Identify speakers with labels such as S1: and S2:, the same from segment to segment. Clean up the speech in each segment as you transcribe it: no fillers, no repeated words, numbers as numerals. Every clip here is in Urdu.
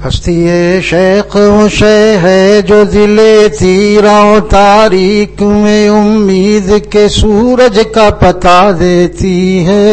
S1: ہستی شیخ وہ شے ہے جو دل تیرا و تاریک میں امید کے سورج کا پتا دیتی ہے.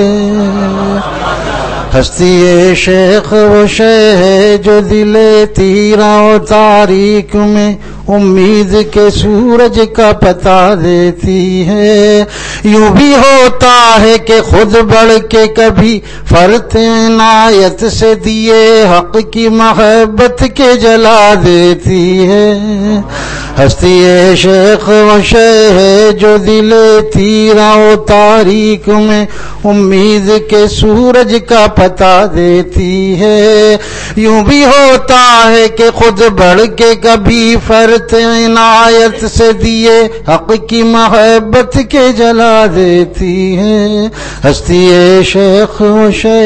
S1: ہستی شیخ وہ شے ہے جو دل تیرا و تاریک میں امید کے سورج کا پتا دیتی ہے. یوں بھی ہوتا ہے کہ خود بڑھ کے کبھی فرت عنایت سے دیے حق کی محبت کے جلا دیتی ہے. ہستی شیخ وہ شے ہے جو دل تیرا و تاریک میں امید کے سورج کا پتا دیتی ہے. یوں بھی ہوتا ہے کہ خود بڑھ کے کبھی فرت عنایت سے دیے حق کی محبت کے جلا دیتی ہے. ہستی شیخ و شے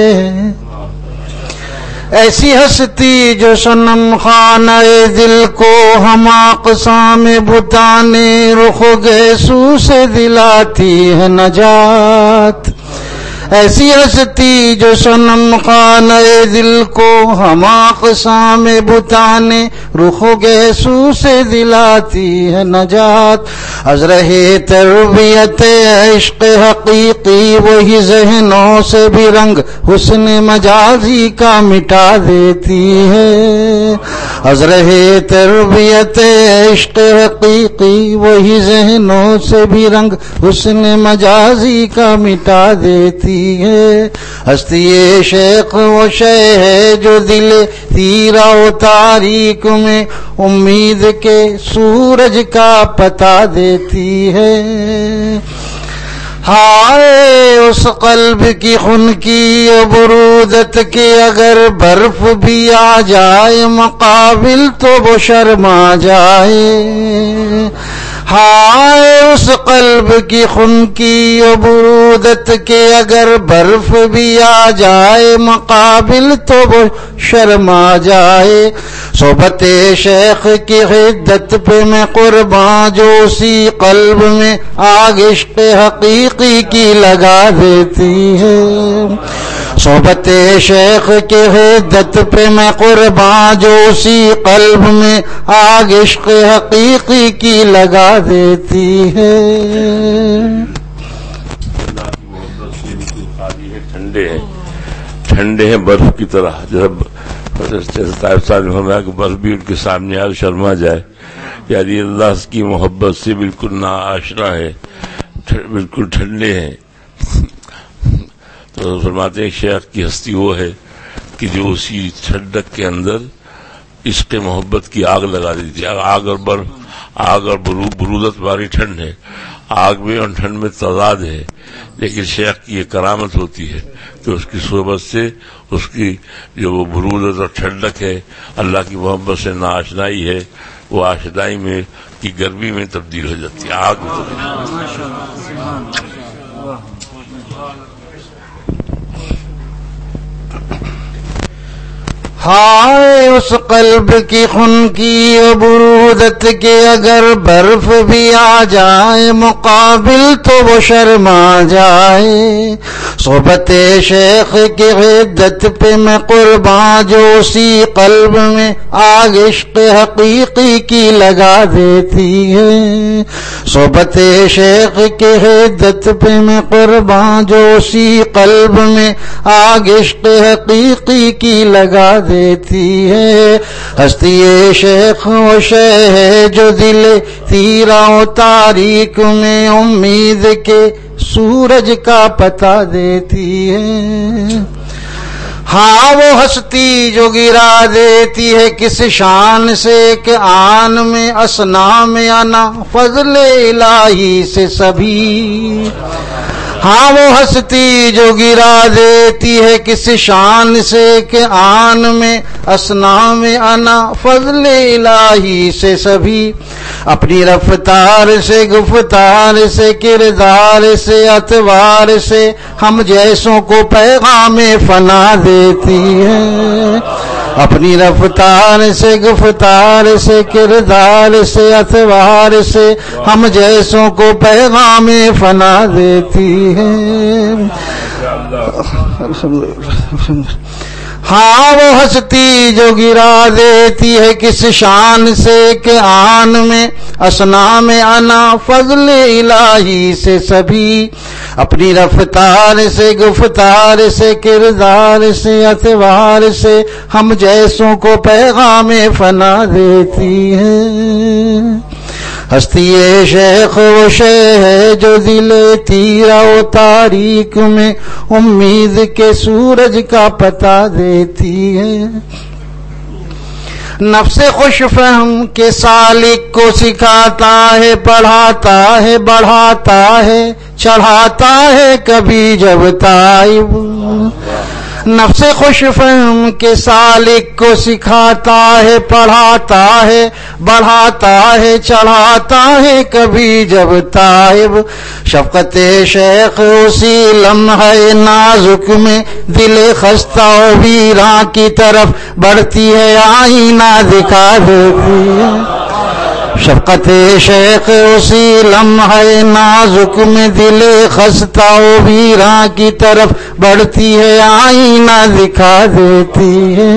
S1: ایسی ہستی جو صنم خانہ دل کو ہم اقسام بتانے رخ گیسو سے دلاتی ہے نجات. ایسی ہستی جو صنم خانہ دل کو ہم اقسام بتانے رخ گیسو سے دلاتی ہے نجات. از رہے تربیت عشق حقیقی وہی ذہنوں سے بھی رنگ حسن مجازی کا مٹا دیتی ہے. از رہے تربیت عشق حقیقی وہی ذہنوں سے بھی رنگ حسن مجازی کا مٹا دیتی ہے. ہستی شیخ وہ شے ہے جو دل تیرا و تاریک میں امید کے سورج کا پتا دیتی ہے. ہائے اس قلب کی خنکی برودت کے اگر برف بھی آ جائے مقابل تو وہ شرما جائے. ہائے اس قلب کی خنکی برودت کے اگر برف بھی آ جائے مقابل تو وہ شرما جائے. صحبت شیخ کی حدت پہ میں قرباں جو اسی قلب میں آگ عشق حقیقی کی لگا دیتی ہے. صحبت شیخ کی حدت پہ میں قرباں جو اسی قلب میں آگ عشق حقیقی کی لگا دیتی ہے.
S2: ٹھنڈے ہیں برف کی طرح. جب طائف صاحب نے فرمایا کہ برف بھی ان کے سامنے آ شرما جائے، یعنی اللہ کی محبت سے بالکل نا آشنا ہے، بالکل ٹھنڈے ہیں. تو فرماتے ہیں شیخ کی ہستی وہ ہے کہ جو اسی ٹھنڈک کے اندر عشق محبت کی آگ لگا دیتی ہے. آگ اور برودت باری ٹھنڈ ہے، آگ میں اور ٹھنڈ میں تضاد ہے، لیکن شیخ کی یہ کرامت ہوتی ہے کہ اس کی صحبت سے اس کی جو وہ برودت اور ٹھنڈک ہے اللہ کی محبت سے ناآشنائی ہے، وہ آشنائی میں کی گرمی میں تبدیل ہو جاتی ہے، آگ میں تبدیل.
S1: ہائے اس قلب کی خنکی برودت کے اگر برف بھی آ جائے مقابل تو وہ شرما جائے. صحبت شیخ کی عدت پہ میں قرباں جو اسی قلب میں آگ عشق حقیقی کی لگا دیتی ہے. صحبت شیخ کی عدت پہ میں قرباں جو اسی قلب میں آگ عشق حقیقی کی لگا دیتی ہے. ہستی شیخ وہ شے ہے جو دل تیرا و تاریک میں امید کے سورج کا پتا دیتی ہے. ہاں وہ ہستی جو گرا دیتی ہے کس شان سے کہ آن میں اسنا میں انا فضل الہی سے سبھی. ہاں وہ ہستی جو گرا دیتی ہے کس شان سے کہ آن میں اسنا میں انا فضل الہی سے سبھی. اپنی رفتار سے گفتار سے کردار سے اطوار سے ہم جیسوں کو پیغام فنا دیتی ہے. اپنی رفتار سے گفتار سے کردار سے اطوار سے ہم جیسوں کو پیغام فنا دیتی ہے. ہاں وہ ہستی جو گرا دیتی ہے کس شان سے کہ آن میں اسنا میں انا فضل الہی سے سبھی اپنی رفتار سے گفتار سے کردار سے اعتبار سے ہم جیسوں کو پیغام فنا دیتی ہے ہستی شیخ وہ شے ہے جو دل تیرا و تاریک میں امید کے سورج کا پتہ دیتی ہے نفس خوش فہم کے سالک کو سکھاتا ہے پڑھاتا ہے بڑھاتا ہے چڑھاتا ہے کبھی جب تائب نفس خوش فہم کے سالک کو سکھاتا ہے پڑھاتا ہے بڑھاتا ہے چڑھاتا ہے کبھی جب تائب شفقت شیخ اسی لمحہ نازک میں دل خستہ و ویراں کی طرف بڑھتی ہے آئینہ دکھا دیتی ہے شفقت شیخ اسی لمحہ نازک میں دل خستہ و ویراں کی طرف بڑھتی ہے آئینہ دکھا دیتی ہے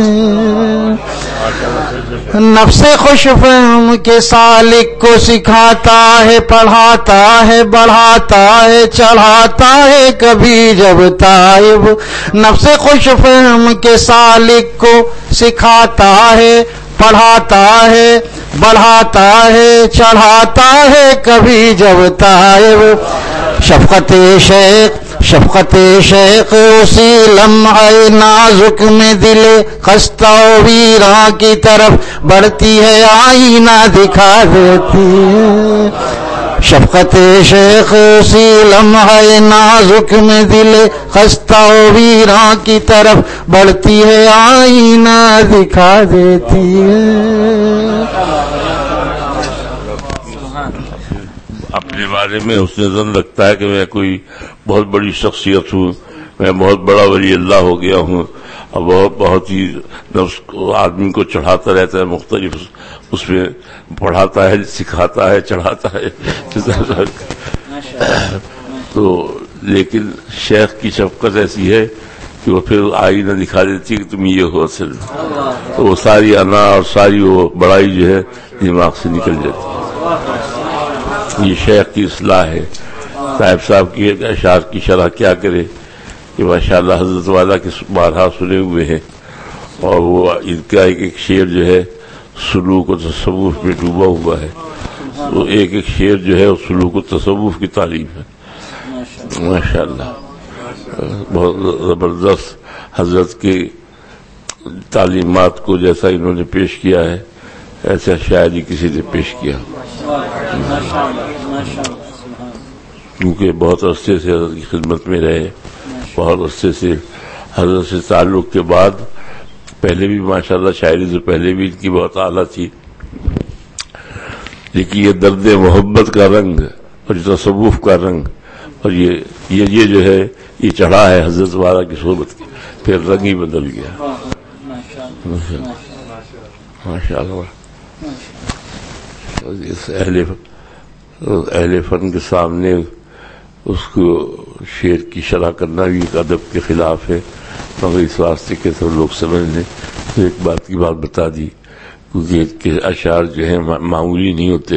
S1: نفس خوش فہم کے سالک کو سکھاتا ہے پڑھاتا ہے بڑھاتا ہے چڑھاتا ہے کبھی جب تائب نفس خوش فہم کے سالک کو سکھاتا ہے پڑھاتا ہے بڑھاتا ہے چڑھاتا ہے کبھی جب تائب شفقت شیخ اسی لمحہ نازک میں دل خستہ و ویراں کی طرف بڑھتی ہے آئینہ دکھا دیتی ہے شفقت شیخ اسی لمحہ نازک میں دل خستہ و ویراں کی طرف بڑھتی ہے آئینہ دکھا دیتی ہے
S2: اپنے بارے میں حسن ظن رکھتا ہے کہ میں کوئی بہت بڑی شخصیت ہوں میں بہت بڑا ولی اللہ ہو گیا ہوں اور بہت ہی نفس آدمی کو چڑھاتا رہتا ہے مختلف اس میں پڑھاتا ہے سکھاتا ہے چڑھاتا ہے تو لیکن شیخ کی شفقت ایسی ہے کہ وہ پھر آئینہ دکھا دیتی ہے کہ تم یہ ہو اصل تو وہ ساری انا اور ساری وہ بڑائی جو ہے دماغ سے نکل جاتی ہے یہ شیخ کی اصلاح ہے صاحب کی اشعار کی شرح کیا کرے کہ ماشاءاللہ حضرت والا کے بارہا سنے ہوئے ہیں اور وہ ان کا ایک شعر جو ہے سلوک و تصوف میں ڈوبا ہوا ہے وہ ایک شعر جو ہے سلوک و تصوف کی تعلیم ہے ماشاءاللہ بہت زبردست حضرت کی تعلیمات کو جیسا انہوں نے پیش کیا ہے ایسا شاعری کسی نے پیش کیا کیونکہ بہت عرصے سے حضرت کی خدمت میں رہے بہت عرصے سے حضرت سے تعلق کے بعد پہلے بھی ماشاءاللہ شاعری سے پہلے بھی ان کی بہت اعلیٰ تھی لیکن یہ درد محبت کا رنگ اور یہ تصوف کا رنگ اور یہ جو ہے یہ چڑھا ہے حضرت والا کی صحبت کی پھر رنگ ہی بدل گیا ماشاءاللہ اہل فن کے سامنے اس کو شعر کی شرح کرنا بھی ایک ادب کے خلاف ہے مگر اس واسطے کہ سب لوگ سمجھ لیں تو ایک بات کی بات بتا دی کیونکہ ان کے اشعار جو ہیں معمولی نہیں ہوتے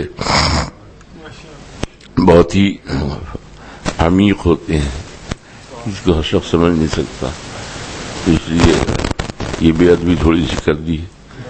S2: بہت ہی عمیق ہوتے ہیں اس کو ہر شخص سمجھ نہیں سکتا اس لیے یہ بے ادبی تھوڑی سی کر دی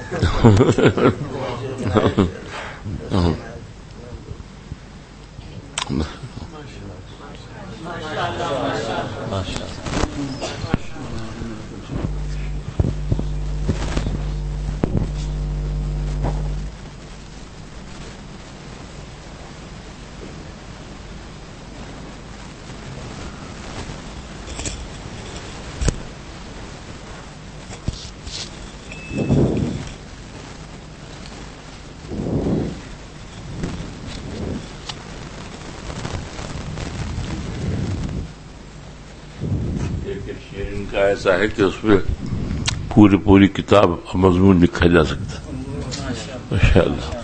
S2: ایسا ہے کہ اس میں پوری کتاب مضمون لکھا جا سکتا ماشاءاللہ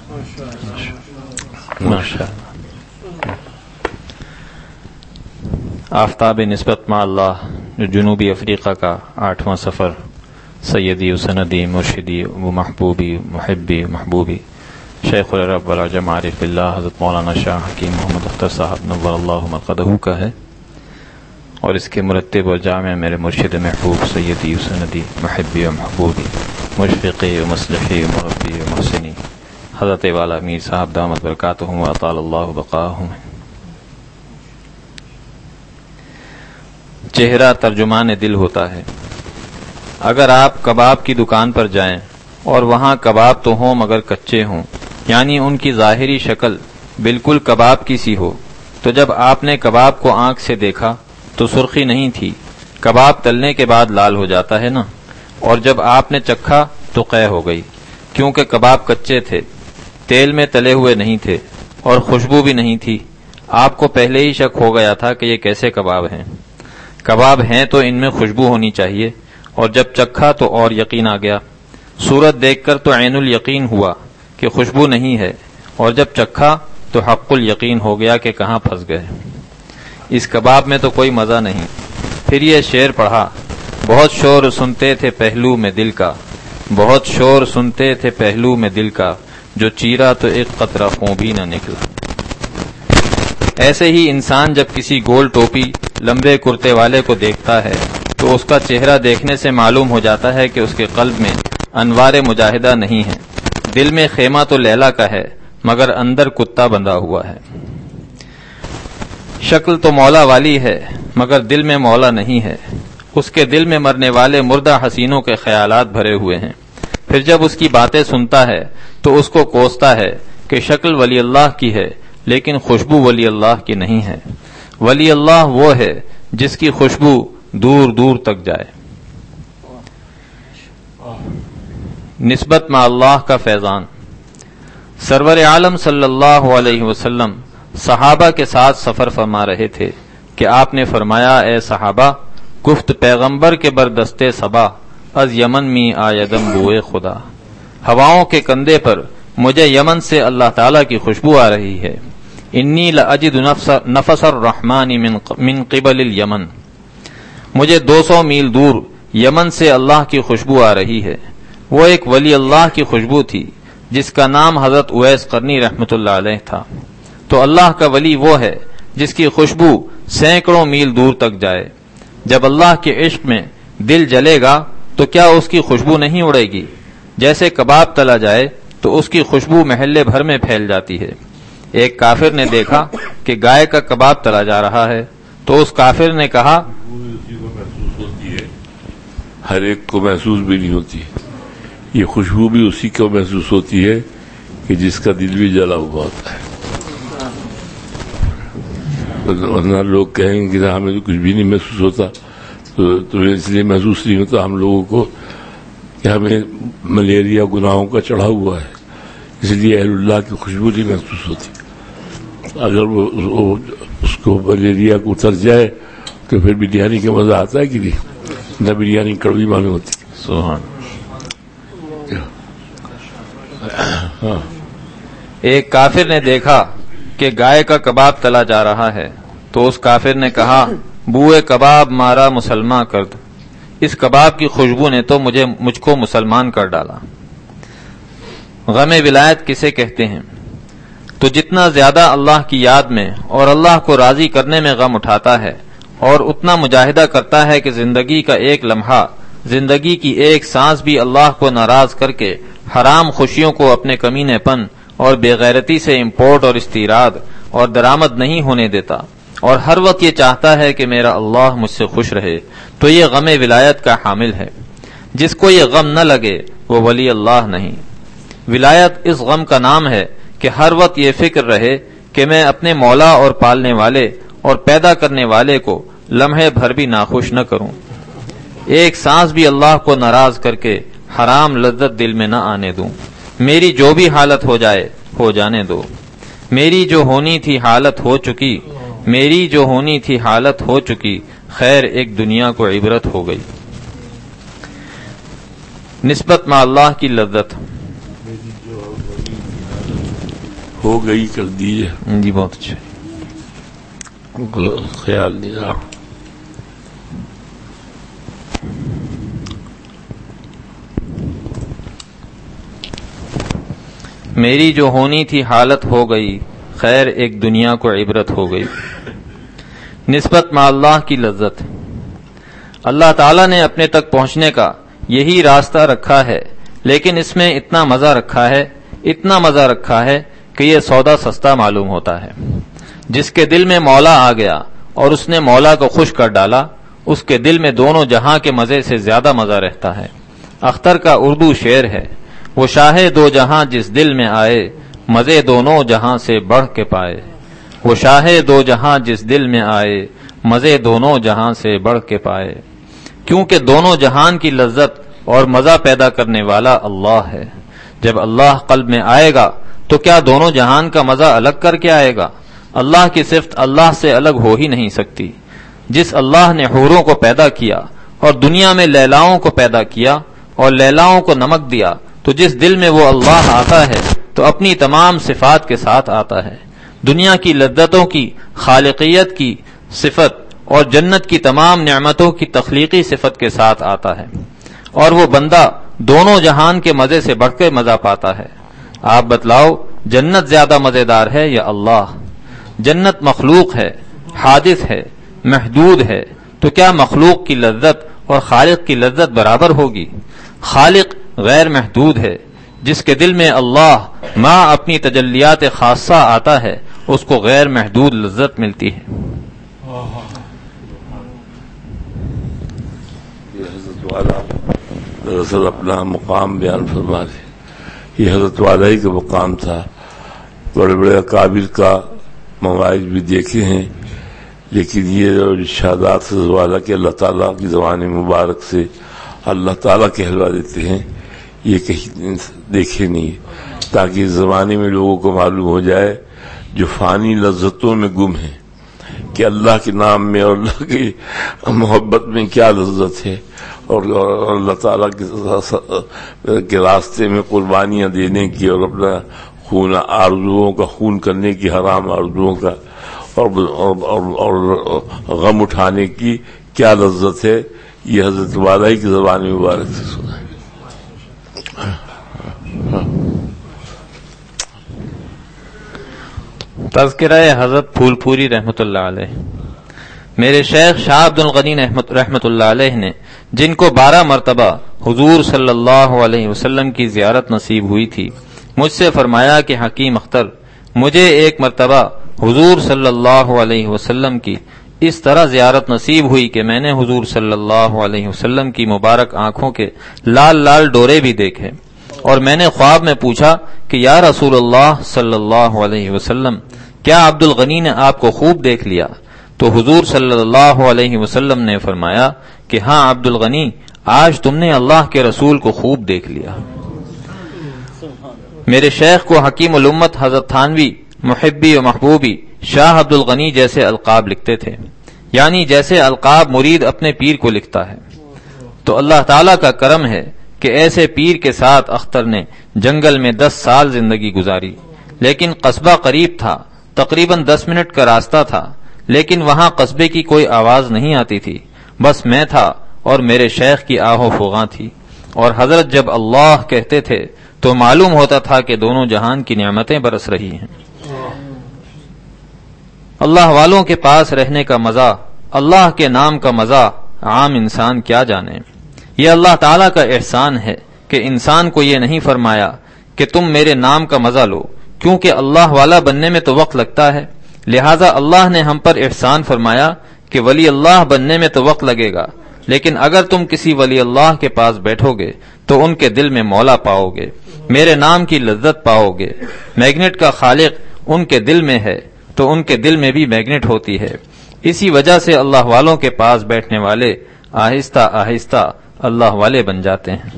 S3: ماشاءاللہ آفتاب نسبت مع اللہ جو جنوبی افریقہ کا 8واں سفر سیدی و سندی مرشدی و محبوبی محبی محبوبی شیخ العرب والعجم عارف اللہ حضرت مولانا شاہ حکیم محمد اختر صاحب نور اللہ مرقدہ کا ہے، اور اس کے مرتب و جامع میرے مرشد محبوب سیدی و سندی محبی و محبوبی مشفقی و مصلحی و مربی و محسنی حضرت والا میر صاحب دامت برکاتہم و اطال اللہ بقاہم۔ چہرہ ترجمان دل ہوتا ہے۔ اگر آپ کباب کی دکان پر جائیں اور وہاں کباب تو ہوں مگر کچے ہوں، یعنی ان کی ظاہری شکل بالکل کباب کی سی ہو، تو جب آپ نے کباب کو آنکھ سے دیکھا تو سرخی نہیں تھی، کباب تلنے کے بعد لال ہو جاتا ہے نا، اور جب آپ نے چکھا تو قے ہو گئی، کیونکہ کباب کچے تھے، تیل میں تلے ہوئے نہیں تھے اور خوشبو بھی نہیں تھی۔ آپ کو پہلے ہی شک ہو گیا تھا کہ یہ کیسے کباب ہیں۔ کباب ہیں تو ان میں خوشبو ہونی چاہیے، اور جب چکھا تو اور یقین آ گیا۔ صورت دیکھ کر تو عین الیقین ہوا کہ خوشبو نہیں ہے، اور جب چکھا تو حق الیقین ہو گیا کہ کہاں پھنس گئے، اس کباب میں تو کوئی مزہ نہیں۔ پھر یہ شعر پڑھا، بہت شور سنتے تھے پہلو میں دل کا، بہت شور سنتے تھے پہلو میں دل کا، جو چیرا تو ایک قطرہ خون بھی نہ نکلا۔ ایسے ہی انسان جب کسی گول ٹوپی لمبے کرتے والے کو دیکھتا ہے تو اس کا چہرہ دیکھنے سے معلوم ہو جاتا ہے کہ اس کے قلب میں انوار مجاہدہ نہیں ہے۔ دل میں خیمہ تو لیلا کا ہے مگر اندر کتا بندھا ہوا ہے۔ شکل تو مولا والی ہے مگر دل میں مولا نہیں ہے۔ اس کے دل میں مرنے والے مردہ حسینوں کے خیالات بھرے ہوئے ہیں۔ پھر جب اس کی باتیں سنتا ہے تو اس کو کوستا ہے کہ شکل ولی اللہ کی ہے لیکن خوشبو ولی اللہ کی نہیں ہے۔ ولی اللہ وہ ہے جس کی خوشبو دور دور تک جائے۔ نسبت مع اللہ کا فیضان۔ سرور عالم صلی اللہ علیہ وسلم صحابہ کے ساتھ سفر فرما رہے تھے کہ آپ نے فرمایا، اے صحابہ، گفت پیغمبر کے بردستے صبا، از یمن می آیدم بوئے خدا۔ ہواؤں کے کندھے پر مجھے یمن سے اللہ تعالی کی خوشبو آ رہی ہے۔ انی لاجد نفس الرحمن من قبل الیمن، مجھے 200 میل دور یمن سے اللہ کی خوشبو آ رہی ہے۔ وہ ایک ولی اللہ کی خوشبو تھی جس کا نام حضرت اویس قرنی رحمۃ اللہ علیہ تھا۔ تو اللہ کا ولی وہ ہے جس کی خوشبو سینکڑوں میل دور تک جائے۔ جب اللہ کے عشق میں دل جلے گا تو کیا اس کی خوشبو نہیں اڑے گی؟ جیسے کباب تلا جائے تو اس کی خوشبو محلے بھر میں پھیل جاتی ہے۔ ایک کافر نے دیکھا کہ گائے کا کباب تلا جا رہا ہے تو اس کافر نے کہا،
S2: ہر ایک کو محسوس بھی نہیں ہوتی، یہ خوشبو بھی اسی کو محسوس ہوتی ہے کہ جس کا دل بھی جلا ہوا ہوتا ہے۔ ورنہ لوگ کہیں گے کہ ہمیں تو کچھ بھی نہیں محسوس ہوتا، تو اس لیے محسوس نہیں ہوتا ہم لوگوں کو کہ ہمیں ملیریا گناہوں کا چڑھا ہوا ہے، اس لیے اہل اللہ کی خوشبو نہیں محسوس ہوتی۔ اگر وہ اس کو ملیریا کو اتر جائے تو پھر بریانی کا مزہ آتا ہے کہ نہیں؟ نہ بریانی کڑوی معلوم ہوتی۔
S3: سبحان۔ ایک کافر نے دیکھا کہ گائے کا کباب تلا جا رہا ہے تو اس کافر نے کہا، بوئے کباب مارا مسلمان کرد، اس کباب کی خوشبو نے تو مجھ کو مسلمان کر ڈالا۔ غم ولایت کسے کہتے ہیں؟ تو جتنا زیادہ اللہ کی یاد میں اور اللہ کو راضی کرنے میں غم اٹھاتا ہے اور اتنا مجاہدہ کرتا ہے کہ زندگی کا ایک لمحہ، زندگی کی ایک سانس بھی اللہ کو ناراض کر کے حرام خوشیوں کو اپنے کمینے پن اور بے غیرتی سے امپورٹ اور استیراد اور درآمد نہیں ہونے دیتا، اور ہر وقت یہ چاہتا ہے کہ میرا اللہ مجھ سے خوش رہے، تو یہ غم ولایت کا حامل ہے۔ جس کو یہ غم نہ لگے وہ ولی اللہ نہیں۔ ولایت اس غم کا نام ہے کہ ہر وقت یہ فکر رہے کہ میں اپنے مولا اور پالنے والے اور پیدا کرنے والے کو لمحے بھر بھی ناخوش نہ کروں، ایک سانس بھی اللہ کو ناراض کر کے حرام لذت دل میں نہ آنے دوں۔ میری جو بھی حالت ہو جائے ہو جانے دو، میری جو ہونی تھی حالت ہو چکی، میری جو ہونی تھی حالت ہو چکی، خیر ایک دنیا کو عبرت ہو گئی۔ نسبت مع اللہ کی لذت
S2: ہو گئی کر دیجیے
S3: جی، بہت اچھا،
S2: خیال نہیں رہا۔
S3: میری جو ہونی تھی حالت ہو گئی، خیر ایک دنیا کو عبرت ہو گئی۔ نسبت مع اللہ کی لذت۔ اللہ تعالیٰ نے اپنے تک پہنچنے کا یہی راستہ رکھا ہے، لیکن اس میں اتنا مزہ رکھا ہے کہ یہ سودا سستا معلوم ہوتا ہے۔ جس کے دل میں مولا آ گیا اور اس نے مولا کو خوش کر ڈالا، اس کے دل میں دونوں جہاں کے مزے سے زیادہ مزہ رہتا ہے۔ اختر کا اردو شعر ہے، وہ شاہ دو جہاں جس دل میں آئے، مزے دونوں جہاں سے بڑھ کے پائے۔ وہ شاہ دو جہاں جس دل میں آئے، مزے دونوں جہاں سے بڑھ کے پائے۔ کیونکہ دونوں جہان کی لذت اور مزہ پیدا کرنے والا اللہ ہے۔ جب اللہ قلب میں آئے گا تو کیا دونوں جہان کا مزہ الگ کر کے آئے گا؟ اللہ کی صفت اللہ سے الگ ہو ہی نہیں سکتی۔ جس اللہ نے حوروں کو پیدا کیا اور دنیا میں لیلاؤں کو پیدا کیا اور لیلاؤں کو نمک دیا، تو جس دل میں وہ اللہ آتا ہے تو اپنی تمام صفات کے ساتھ آتا ہے۔ دنیا کی لذتوں کی خالقیت کی صفت اور جنت کی تمام نعمتوں کی تخلیقی صفت کے ساتھ آتا ہے، اور وہ بندہ دونوں جہان کے مزے سے بڑھ کے مزہ پاتا ہے۔ آپ بتلاؤ، جنت زیادہ مزیدار ہے یا اللہ؟ جنت مخلوق ہے، حادث ہے، محدود ہے، تو کیا مخلوق کی لذت اور خالق کی لذت برابر ہوگی؟ خالق غیر محدود ہے، جس کے دل میں اللہ ماں اپنی تجلیات خاصہ آتا ہے، اس کو غیر محدود لذت ملتی ہے۔
S2: دراصل اپنا مقام بیان فرما رہے، یہ حضرت والا ہی کا مقام تھا۔ بڑے بڑے اکابر کا مواعظ بھی دیکھے ہیں، لیکن یہ جو ارشادات والا کے اللہ تعالیٰ کی زبان مبارک سے اللہ تعالیٰ کہلوا دیتے ہیں، یہ کہیں دیکھے نہیں، تاکہ اس زمانے میں لوگوں کو معلوم ہو جائے جو فانی لذتوں میں گم ہیں کہ اللہ کے نام میں اور اللہ کی محبت میں کیا لذت ہے، اور اللہ تعالیٰ کے راستے میں قربانیاں دینے کی اور اپنا خون آرزوؤں کا خون کرنے کی، حرام آرزوؤں کا اور غم اٹھانے کی کیا لذت ہے، یہ حضرت والا ہی کی زبان مبارک سے سنا ہے۔
S3: تذکرہ حضرت پھول پوری رحمۃ اللہ علیہ۔ میرے شیخ شاہ عبد الغنی رحمۃ اللہ علیہ نے، جن کو 12 مرتبہ حضور صلی اللہ علیہ وسلم کی زیارت نصیب ہوئی تھی، مجھ سے فرمایا کہ حکیم اختر، مجھے ایک مرتبہ حضور صلی اللہ علیہ وسلم کی اس طرح زیارت نصیب ہوئی کہ میں نے حضور صلی اللہ علیہ وسلم کی مبارک آنکھوں کے لال لال ڈورے بھی دیکھے، اور میں نے خواب میں پوچھا کہ یا رسول اللہ صلی اللہ علیہ وسلم، کیا عبد الغنی نے آپ کو خوب دیکھ لیا؟ تو حضور صلی اللہ علیہ وسلم نے فرمایا کہ ہاں عبد الغنی، آج تم نے اللہ کے رسول کو خوب دیکھ لیا۔ میرے شیخ کو حکیم الامت حضرت تھانوی محبی و محبوبی شاہ عبد الغنی جیسے القاب لکھتے تھے، یعنی جیسے القاب مرید اپنے پیر کو لکھتا ہے۔ تو اللہ تعالیٰ کا کرم ہے کہ ایسے پیر کے ساتھ اختر نے جنگل میں 10 سال زندگی گزاری، لیکن قصبہ قریب تھا، تقریباً 10 منٹ کا راستہ تھا، لیکن وہاں قصبے کی کوئی آواز نہیں آتی تھی، بس میں تھا اور میرے شیخ کی آہ و فغاں تھی، اور حضرت جب اللہ کہتے تھے تو معلوم ہوتا تھا کہ دونوں جہان کی نعمتیں برس رہی ہیں۔ اللہ والوں کے پاس رہنے کا مزہ، اللہ کے نام کا مزہ عام انسان کیا جانے۔ یہ اللہ تعالیٰ کا احسان ہے کہ انسان کو یہ نہیں فرمایا کہ تم میرے نام کا مزہ لو، کیونکہ اللہ والا بننے میں تو وقت لگتا ہے، لہذا اللہ نے ہم پر احسان فرمایا کہ ولی اللہ بننے میں تو وقت لگے گا، لیکن اگر تم کسی ولی اللہ کے پاس بیٹھو گے تو ان کے دل میں مولا پاؤ گے، میرے نام کی لذت پاؤ گے۔ میگنیٹ کا خالق ان کے دل میں ہے تو ان کے دل میں بھی میگنیٹ ہوتی ہے۔ اسی وجہ سے اللہ والوں کے پاس بیٹھنے والے آہستہ آہستہ اللہ والے بن جاتے ہیں۔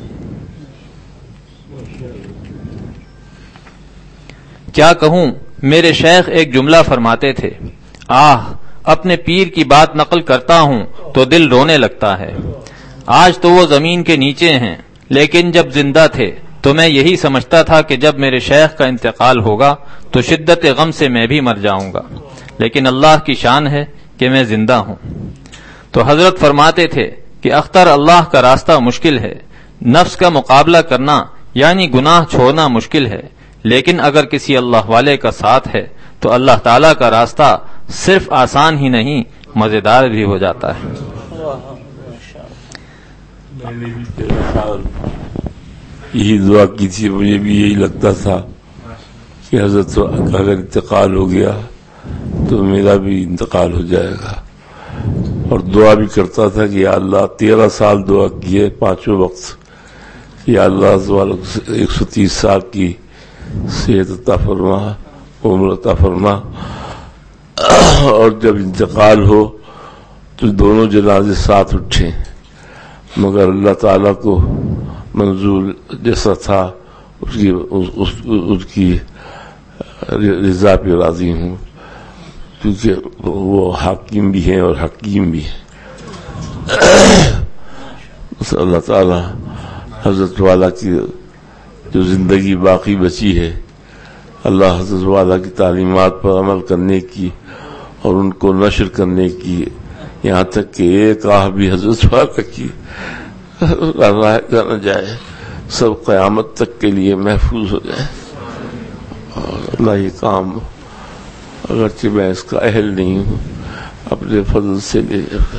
S3: کیا کہوں، میرے شیخ ایک جملہ فرماتے تھے، اپنے پیر کی بات نقل کرتا ہوں تو دل رونے لگتا ہے۔ آج تو وہ زمین کے نیچے ہیں، لیکن جب زندہ تھے تو میں یہی سمجھتا تھا کہ جب میرے شیخ کا انتقال ہوگا تو شدت غم سے میں بھی مر جاؤں گا، لیکن اللہ کی شان ہے کہ میں زندہ ہوں۔ تو حضرت فرماتے تھے کہ اختر، اللہ کا راستہ مشکل ہے، نفس کا مقابلہ کرنا یعنی گناہ چھوڑنا مشکل ہے، لیکن اگر کسی اللہ والے کا ساتھ ہے تو اللہ تعالیٰ کا راستہ صرف آسان ہی نہیں مزیدار بھی ہو جاتا ہے۔
S2: میں نے بھی تیرے سال یہی دعا کی تھی، مجھے بھی یہی لگتا تھا کہ حضرت کا اگر انتقال ہو گیا تو میرا بھی انتقال ہو جائے گا، اور دعا بھی کرتا تھا کہ یا اللہ 13 سال دعا کیے 5 وقت، یا اللہ 130 سال کی صحت عطا فرما، عمر عطا فرما، اور جب انتقال ہو تو دونوں جنازے ساتھ اٹھیں، مگر اللہ تعالیٰ کو منظور جیسا تھا اس کی رضا پہ راضی ہوں، کیونکہ وہ حاکم بھی ہیں اور حکیم بھی ہیں۔ اللہ تعالیٰ حضرت والا کی جو زندگی باقی بچی ہے، اللہ حضرت والا کی تعلیمات پر عمل کرنے کی اور ان کو نشر کرنے کی، یہاں تک کہ ایک آہ بھی حضرت والا کی راہ نہ جائے، سب قیامت تک کے لیے محفوظ ہو جائے۔ اور اللہ یہ کام اگرچہ میں اس کا اہل نہیں ہوں، اپنے فضل سے لے جاتا۔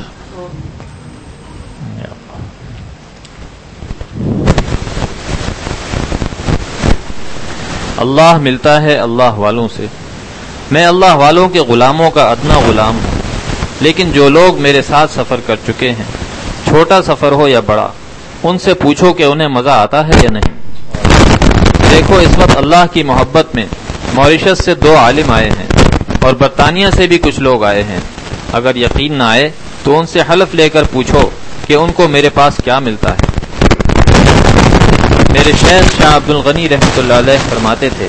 S3: اللہ ملتا ہے اللہ والوں سے، میں اللہ والوں کے غلاموں کا ادنا غلام ہوں، لیکن جو لوگ میرے ساتھ سفر کر چکے ہیں، چھوٹا سفر ہو یا بڑا، ان سے پوچھو کہ انہیں مزہ آتا ہے یا نہیں۔ دیکھو اس وقت اللہ کی محبت میں موریشس سے 2 عالم آئے ہیں اور برطانیہ سے بھی کچھ لوگ آئے ہیں، اگر یقین نہ آئے تو ان سے حلف لے کر پوچھو کہ ان کو میرے پاس کیا ملتا ہے۔ میرے شیخ شاہ عبد الغنی رحمۃ اللہ علیہ فرماتے تھے،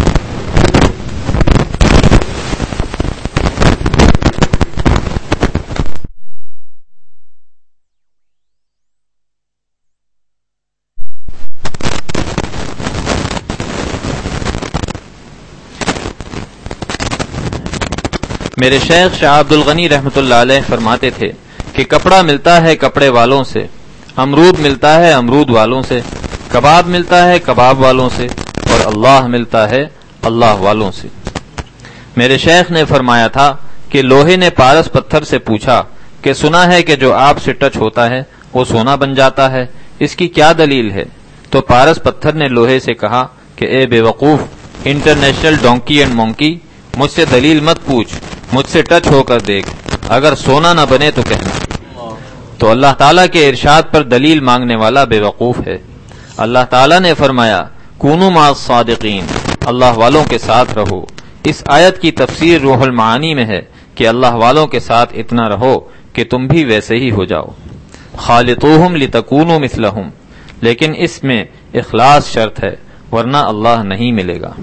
S3: میرے شیخ شاہ عبد الغنی رحمۃ اللہ علیہ فرماتے تھے کہ کپڑا ملتا ہے کپڑے والوں سے، امرود ملتا ہے امرود والوں سے، کباب ملتا ہے کباب والوں سے، اور اللہ ملتا ہے اللہ والوں سے۔ میرے شیخ نے فرمایا تھا کہ لوہے نے پارس پتھر سے پوچھا کہ سنا ہے کہ جو آپ سے ٹچ ہوتا ہے وہ سونا بن جاتا ہے، اس کی کیا دلیل ہے؟ تو پارس پتھر نے لوہے سے کہا کہ اے بے وقوف انٹرنیشنل ڈونکی اینڈ مونکی، مجھ سے دلیل مت پوچھ، مجھ سے ٹچ ہو کر دیکھ، اگر سونا نہ بنے تو کہنا۔ تو اللہ تعالیٰ کے ارشاد پر دلیل مانگنے والا بے وقوف ہے۔ اللہ تعالیٰ نے فرمایا کونوا مع الصادقین، اللہ والوں کے ساتھ رہو۔ اس آیت کی تفسیر روح المعانی میں ہے کہ اللہ والوں کے ساتھ اتنا رہو کہ تم بھی ویسے ہی ہو جاؤ۔ خالطوہم لتکونوا مثلہم، لیکن اس میں اخلاص شرط ہے، ورنہ اللہ نہیں ملے گا۔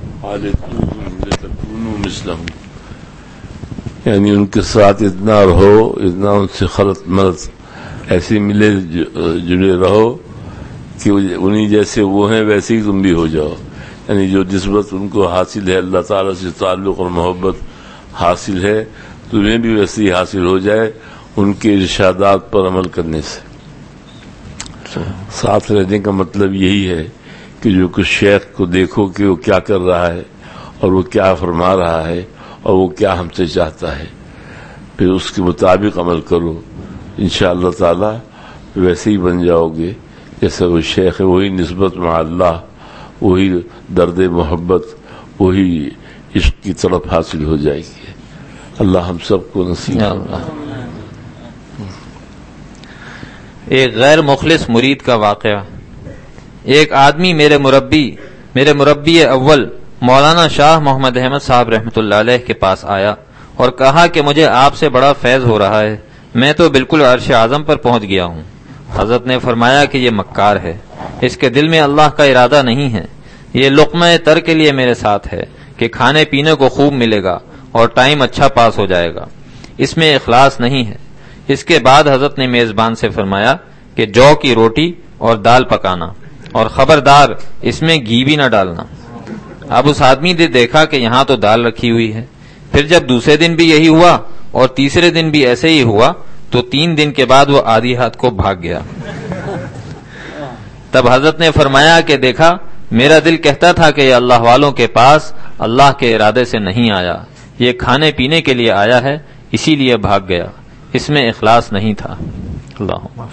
S2: یعنی ان کے ساتھ اتنا رہو، اتنا ان سے خلط ملط ایسے ملے جڑے رہو کہ انہی جیسے وہ ہیں ویسے ہی تم بھی ہو جاؤ۔ یعنی جو نسبت ان کو حاصل ہے، اللہ تعالیٰ سے تعلق اور محبت حاصل ہے، تمہیں بھی ویسے ہی حاصل ہو جائے ان کے ارشادات پر عمل کرنے سے۔ ساتھ رہنے کا مطلب یہی ہے کہ جو کچھ شیخ کو دیکھو کہ وہ کیا کر رہا ہے اور وہ کیا فرما رہا ہے اور وہ کیا ہم سے چاہتا ہے، پھر اس کے مطابق عمل کرو، انشاءاللہ تعالی ویسے ہی بن جاؤ گے جیسا وہ شیخ ہے۔ وہی نسبت مع اللہ، وہی درد محبت، وہی عشق کی طرف حاصل ہو جائے گی۔ اللہ ہم سب کو نصیب فرمائے۔
S3: ایک غیر مخلص مرید کا واقعہ۔ ایک آدمی میرے مربی اول مولانا شاہ محمد احمد صاحب رحمۃ اللہ علیہ کے پاس آیا اور کہا کہ مجھے آپ سے بڑا فیض ہو رہا ہے، میں تو بالکل عرش اعظم پر پہنچ گیا ہوں۔ حضرت نے فرمایا کہ یہ مکار ہے، اس کے دل میں اللہ کا ارادہ نہیں ہے، یہ لقمہ تر کے لیے میرے ساتھ ہے کہ کھانے پینے کو خوب ملے گا اور ٹائم اچھا پاس ہو جائے گا، اس میں اخلاص نہیں ہے۔ اس کے بعد حضرت نے میزبان سے فرمایا کہ جو کی روٹی اور دال پکانا، اور خبردار اس میں گھی بھی نہ ڈالنا۔ اب اس آدمی نے دیکھا کہ یہاں تو دال رکھی ہوئی ہے، پھر جب دوسرے دن بھی یہی ہوا اور تیسرے دن بھی ایسے ہی ہوا تو 3 دن کے بعد وہ آدھی ہاتھ کو بھاگ گیا۔ تب حضرت نے فرمایا کہ دیکھا میرا دل کہتا تھا کہ یہ اللہ والوں کے پاس اللہ کے ارادے سے نہیں آیا، یہ کھانے پینے کے لیے آیا ہے، اسی لیے بھاگ گیا، اس میں اخلاص نہیں تھا۔ اللہم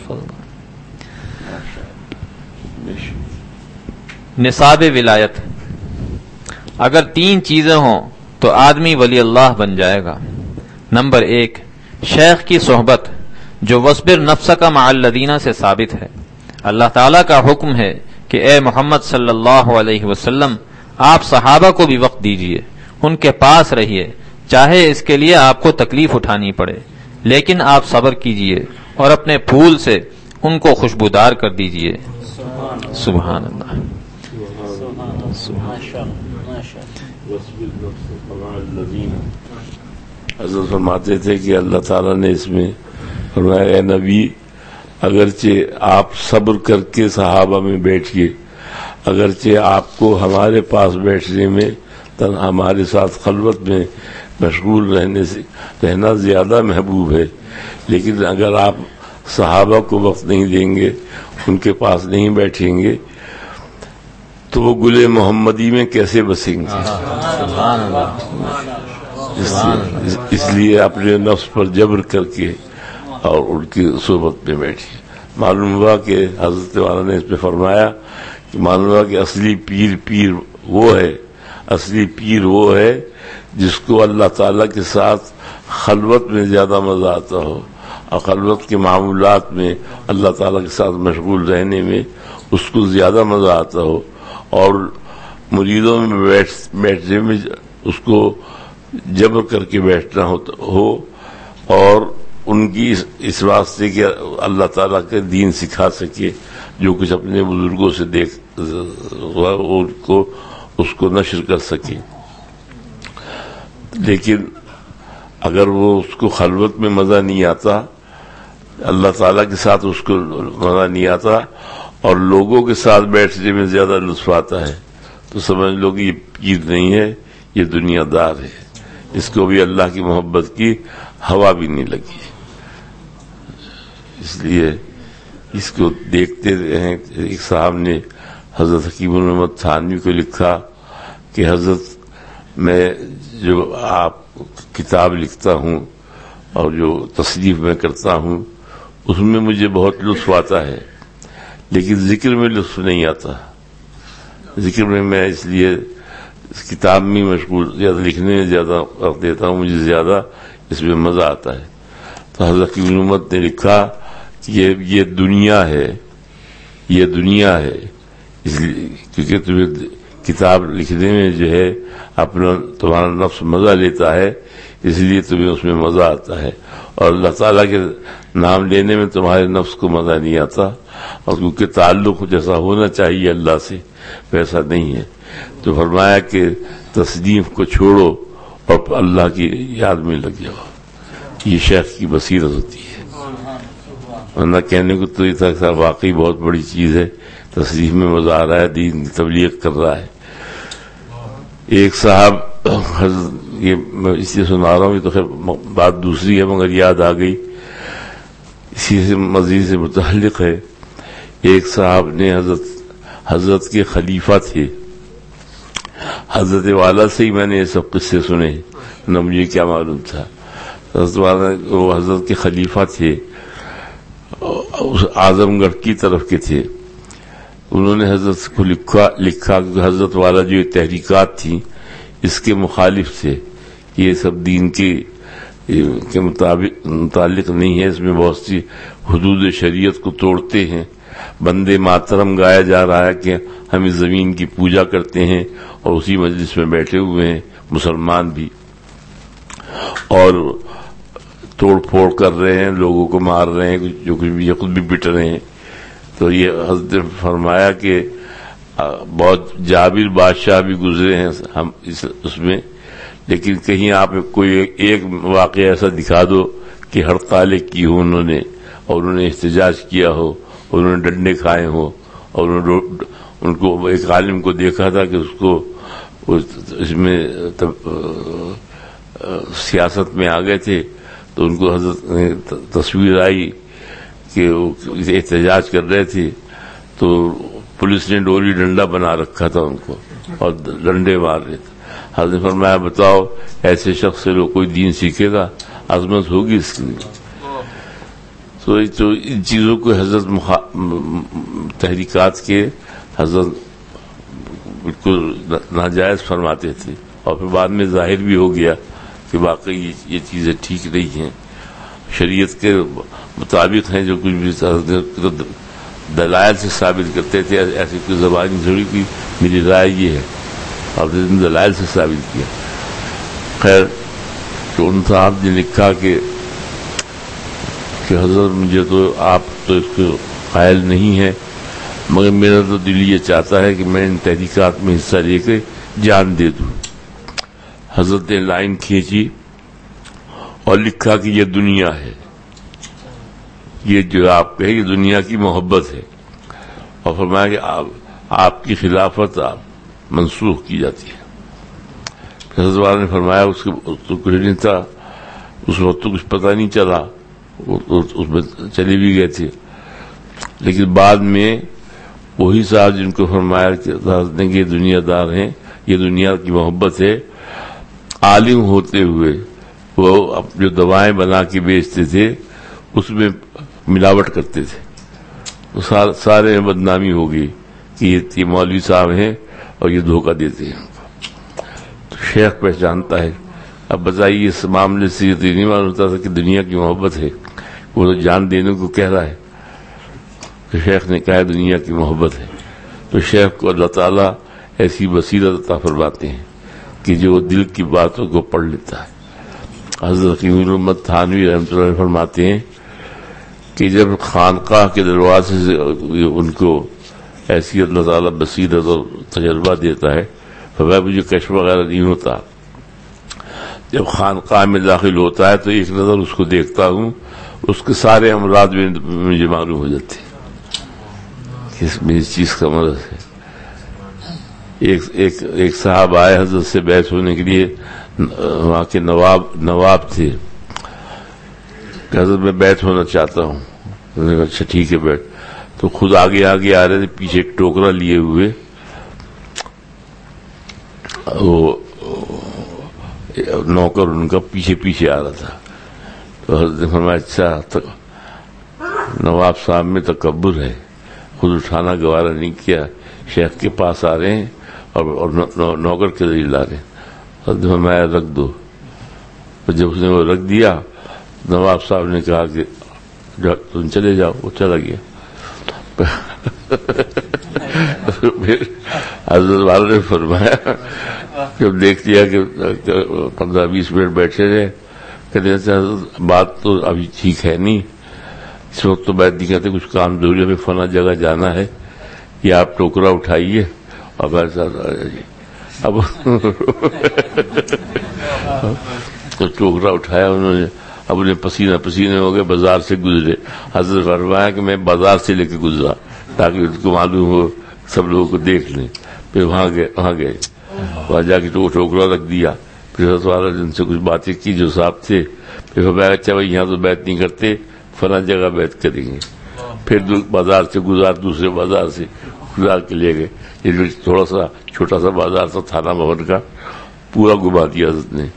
S3: نصاب ولایت۔ اگر 3 چیزیں ہوں تو آدمی ولی اللہ بن جائے گا۔ نمبر 1، شیخ کی صحبت، جو وصبر نفسک مع الذین سے ثابت ہے۔ اللہ تعالیٰ کا حکم ہے کہ اے محمد صلی اللہ علیہ وسلم، آپ صحابہ کو بھی وقت دیجئے، ان کے پاس رہیے، چاہے اس کے لیے آپ کو تکلیف اٹھانی پڑے، لیکن آپ صبر کیجئے اور اپنے پھول سے ان کو خوشبودار کر دیجئے۔ سبحان اللہ۔
S2: حضرت فرماتے تھے کہ اللہ تعالیٰ نے اس میں فرمایا، اے نبی، اگرچہ آپ صبر کر کے صحابہ میں بیٹھیے، اگرچہ آپ کو ہمارے پاس بیٹھنے میں، ہمارے ساتھ خلوت میں مشغول رہنا زیادہ محبوب ہے، لیکن اگر آپ صحابہ کو وقت نہیں دیں گے، ان کے پاس نہیں بیٹھیں گے، تو وہ گل محمدی میں کیسے بسیں گے؟ اس لیے اپنے نفس پر جبر کر کے اور ان کی صحبت میں بیٹھیے۔ معلوم ہوا کہ حضرت والا نے اس پہ فرمایا کہ معلوم ہوا کہ اصلی پیر وہ ہے جس کو اللہ تعالیٰ کے ساتھ خلوت میں زیادہ مزہ آتا ہو، اور خلوت کے معمولات میں اللہ تعالیٰ کے ساتھ مشغول رہنے میں اس کو زیادہ مزہ آتا ہو، اور مریدوں میں بیٹھنے میں اس کو جبر کر کے بیٹھنا ہو، اور ان کی اس واسطے کہ اللہ تعالیٰ کے دین سکھا سکے، جو کچھ اپنے بزرگوں سے دیکھ اس کو نشر کر سکے۔ لیکن اگر وہ اس کو خلوت میں مزہ نہیں آتا، اللہ تعالیٰ کے ساتھ اس کو مزہ نہیں آتا، اور لوگوں کے ساتھ بیٹھنے میں زیادہ لطف آتا ہے، تو سمجھ لو کہ یہ پیر نہیں ہے، یہ دنیا دار ہے، اس کو بھی اللہ کی محبت کی ہوا بھی نہیں لگی۔ اس لیے اس کو دیکھتے ہیں۔ ایک صاحب نے حضرت حکیم محمد تھانوی کو لکھا کہ حضرت، میں جو آپ کتاب لکھتا ہوں اور جو تصنیف میں کرتا ہوں، اس میں مجھے بہت لطف آتا ہے، لیکن ذکر میں لطف نہیں آتا۔ ذکر میں اس لیے کتاب میں مشغول، زیادہ لکھنے میں زیادہ وقت دیتا ہوں، مجھے زیادہ اس میں مزہ آتا ہے۔ تو حضرت کی علومت نے لکھا کہ یہ دنیا ہے، یہ دنیا ہے، اس لیے کیونکہ تمہیں کتاب لکھنے میں جو ہے تمہارا نفس مزہ لیتا ہے، اس لیے تمہیں اس میں مزہ آتا ہے، اور اللہ تعالیٰ کے نام لینے میں تمہارے نفس کو مزہ نہیں آتا، اور کیونکہ تعلق جیسا ہونا چاہیے اللہ سے ویسا نہیں ہے۔ تو فرمایا کہ تصنیف کو چھوڑو اور اللہ کی یاد میں لگ جاؤ، یہ شیخ کی بصیرت ہوتی ہے۔ ورنہ کہنے کو تو یہ تھا کہ واقعی بہت بڑی چیز ہے، تصنیف میں مزہ آ رہا ہے، دین کی تبلیغ کر رہا ہے۔ ایک صاحب، یہ میں اس لیے سنا رہا ہوں، یہ تو خیر بات دوسری ہے مگر یاد آ گئی، اسی سے مزید سے متعلق ہے۔ ایک صاحب نے حضرت کے خلیفہ تھے، حضرت والا سے ہی میں نے یہ سب قصے سنے، نہ مجھے کیا معلوم تھا۔ حضرت والا وہ حضرت کے خلیفہ تھے، اعظم گڑھ کی طرف کے تھے۔ انہوں نے حضرت کو لکھا کہ حضرت والا جو تحریکات تھیں اس کے مخالف تھے، یہ سب دین کے متعلق نہیں ہے، اس میں بہت سی حدود شریعت کو توڑتے ہیں۔ بندے ماترم گایا جا رہا ہے کہ ہم اس زمین کی پوجا کرتے ہیں، اور اسی مجلس میں بیٹھے ہوئے ہیں مسلمان بھی، اور توڑ پھوڑ کر رہے ہیں، لوگوں کو مار رہے ہیں، جو کچھ بھی، خود بھی پٹ رہے ہیں۔ تو یہ حضرت نے فرمایا کہ بہت جابر بادشاہ بھی گزرے ہیں ہم اس میں، لیکن کہیں آپ کوئی ایک واقعہ ایسا دکھا دو کہ ہڑتالیں کی ہو انہوں نے، اور انہوں نے احتجاج کیا ہو، انہوں نے ڈنڈے کھائے ہوں، اور ان کو ایک عالم کو دیکھا تھا کہ اس کو اس میں سیاست میں آ گئے تھے، تو ان کو حضرت تصویر آئی کہ وہ احتجاج کر رہے تھے، تو پولیس نے ڈوری ڈنڈا بنا رکھا تھا ان کو اور ڈنڈے مار رہے تھے. حضرت نے فرمایا بتاؤ ایسے شخص سے کوئی دین سیکھے گا؟ عظمت ہوگی اس کے لیے. تو ان چیزوں کو حضرت تحریکات کے حضرت بالکل ناجائز فرماتے تھے اور پھر بعد میں ظاہر بھی ہو گیا کہ واقعی یہ چیزیں ٹھیک نہیں ہیں, شریعت کے مطابق ہیں. جو کچھ بھی دلائل سے ثابت کرتے تھے, ایسی کوئی زبانی تھوڑی کی میری رائے یہ ہے, اور دلائل سے ثابت کیا. خیر تو ان صاحب نے لکھا کہ حضرت مجھے تو آپ تو اس کو قائل نہیں ہے, مگر میرا تو دل یہ چاہتا ہے کہ میں ان تحریکات میں حصہ لے کے جان دے دوں. حضرت نے لائن کھینچی اور لکھا کہ یہ دنیا ہے, یہ جو آپ کہے یہ دنیا کی محبت ہے, اور فرمایا کہ آپ کی خلافت منسوخ کی جاتی ہے. حضرت والا نے فرمایا اس کو کچھ نہیں تھا, اس وقت تو کچھ پتہ نہیں چلا, اس میں چلے بھی گئے تھے. لیکن بعد میں وہی صاحب جن کو فرمایا کہ یہ دنیا دار ہیں, یہ دنیا کی محبت ہے, عالم ہوتے ہوئے وہ جو دوائیں بنا کے بیچتے تھے اس میں ملاوٹ کرتے تھے. تو سارے میں بدنامی ہو گئی کہ یہ مولوی صاحب ہیں اور یہ دھوکہ دیتے ہیں. تو شیخ پہچانتا ہے. اب بتائیے اس معاملے سے یہ نہیں معلوم ہوتا تھا کہ دنیا کی محبت ہے, وہ تو جان دینے کو کہہ رہا ہے. تو شیخ نے کہا دنیا کی محبت ہے. تو شیخ کو اللہ تعالیٰ ایسی بصیرت عطا فرماتے ہیں کہ جو دل کی باتوں کو پڑھ لیتا ہے. حضرت حکیم الامت تھانوی رحمۃ اللہ فرماتے ہیں کہ جب خانقاہ کے دروازے سے ان کو ایسی اللہ تعالیٰ بصیرت اور تجربہ دیتا ہے, فرمایا مجھے کشف وغیرہ نہیں ہوتا. جب خانقاہ میں داخل ہوتا ہے تو ایک نظر اس کو دیکھتا ہوں, اس کے سارے امراض مجھے معلوم ہو جاتے ہیں کہ اس چیز کا مرض ہے. ایک صاحب آئے حضرت سے بحث ہونے کے لیے, وہاں کے نواب تھے. کہ حضرت میں بیعت ہونا چاہتا ہوں. اچھا ٹھیک ہے بیٹھ. تو خود آگے آ رہے تھے, پیچھے ایک ٹوکرا لیے ہوئے, وہ نوکر ان کا پیچھے آ رہا تھا. تو حضرت نے فرمایا اچھا نواب صاحب میں تکبر ہے, خود اٹھانا گوارا نہیں کیا, شیخ کے پاس آ رہے ہیں اور نوکر کے ذریعے لا رہے ہیں. حضرت نے فرمایا رکھ دو. اور جب اس نے وہ رکھ دیا, نواب صاحب نے کہا کہ تم چلے جاؤ. وہ چلا گیا. پھر حضرت والا نے فرمایا جب دیکھ لیا کہ 15-20 منٹ بیٹھے رہے, کہتے حضرت بات تو ابھی ٹھیک ہے نہیں, اس وقت تو بیٹھ نہیں کہتے, کچھ کام ضروری ہے, ہمیں فلاں جگہ جانا ہے, یہ آپ ٹوکرا اٹھائیے اور میرے ساتھ آ جائیے. اب ٹوکرا اٹھایا انہوں نے, اب انہیں پسینے ہو گئے, بازار سے گزرے. حضرت فرمایا کہ میں بازار سے لے کے گزرا تاکہ اس کو معلوم ہو, سب لوگوں کو دیکھ لیں. پھر وہاں گئے, وہاں جا کے ٹوکرا رکھ دیا. پھر حضرت والا جن سے کچھ باتیں کی جو صاحب تھے, پھر فرمایا اچھا بھائی یہاں تو بیعت نہیں کرتے, فلاں جگہ بیعت کریں گے. پھر بازار سے دوسرے بازار سے گزار کے لے گئے. یہ جو تھوڑا سا چھوٹا سا بازار تھا تھانہ بھون کا, پورا گھما دیا حضرت نے.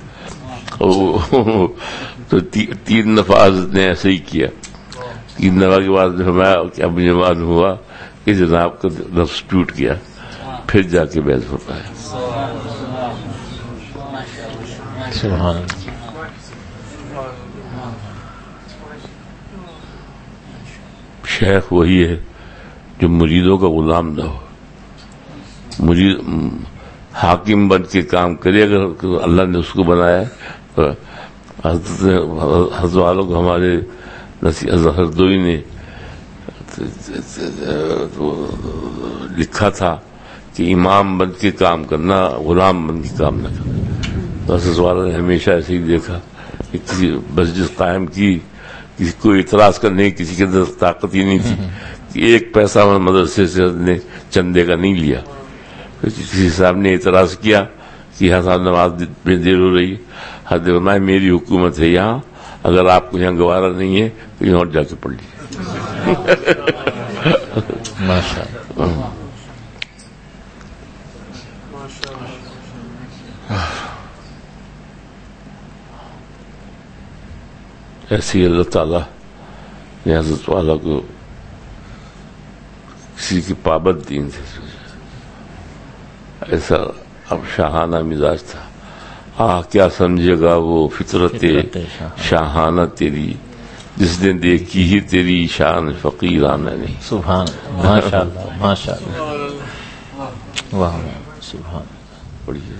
S2: تو 3 دفعہ حضرت نے ایسے ہی کیا. 3 دفعہ کے بعد فرمایا کہ اب مجھے معلوم ہوا کہ جناب کا نفس ٹوٹ گیا. پھر جا کے بیعت ہوتا ہے.
S1: سبحان اللہ.
S2: شیخ وہی ہے جو مریدوں کا غلام نہ ہو, مرید حاکم بن کے کام کرے. اگر اللہ نے اس کو بنایا ہے, حضرت والوں کو ہمارے ہردوئی نے لکھا تھا کہ امام بن کے کام کرنا, غلام بن کے کام نہ کرنا. حضرت والا نے ہمیشہ ایسے ہی دیکھا کہ کسی مسجد قائم کی, کسی کو اعتراض کرنے کی کسی کے اندر طاقت ہی نہیں تھی کہ ایک پیسہ مدرسے سے نے چندے کا نہیں لیا. کسی صاحب نے اعتراض کیا کہ یہاں صاحب نماز میں دیر ہو رہی ہے. حضرت فرمایا میری حکومت ہے یہاں, اگر آپ کو یہاں گوارا نہیں ہے تو یہاں جا کے پڑھ لیجیے. ایسی اللہ تعالیٰ نے حضرت والا کو کسی کی پابند دین تھے، ایسا اب شاہانہ مزاج تھا. کیا سمجھے گا وہ فطرت شاہانہ تیری، جس نے دیکھی ہی تیری شان فقیرانہ نہیں.
S3: سبحان اللہ، ماشاء اللہ، ماشاء اللہ، واہ سبحان
S2: پڑھیے.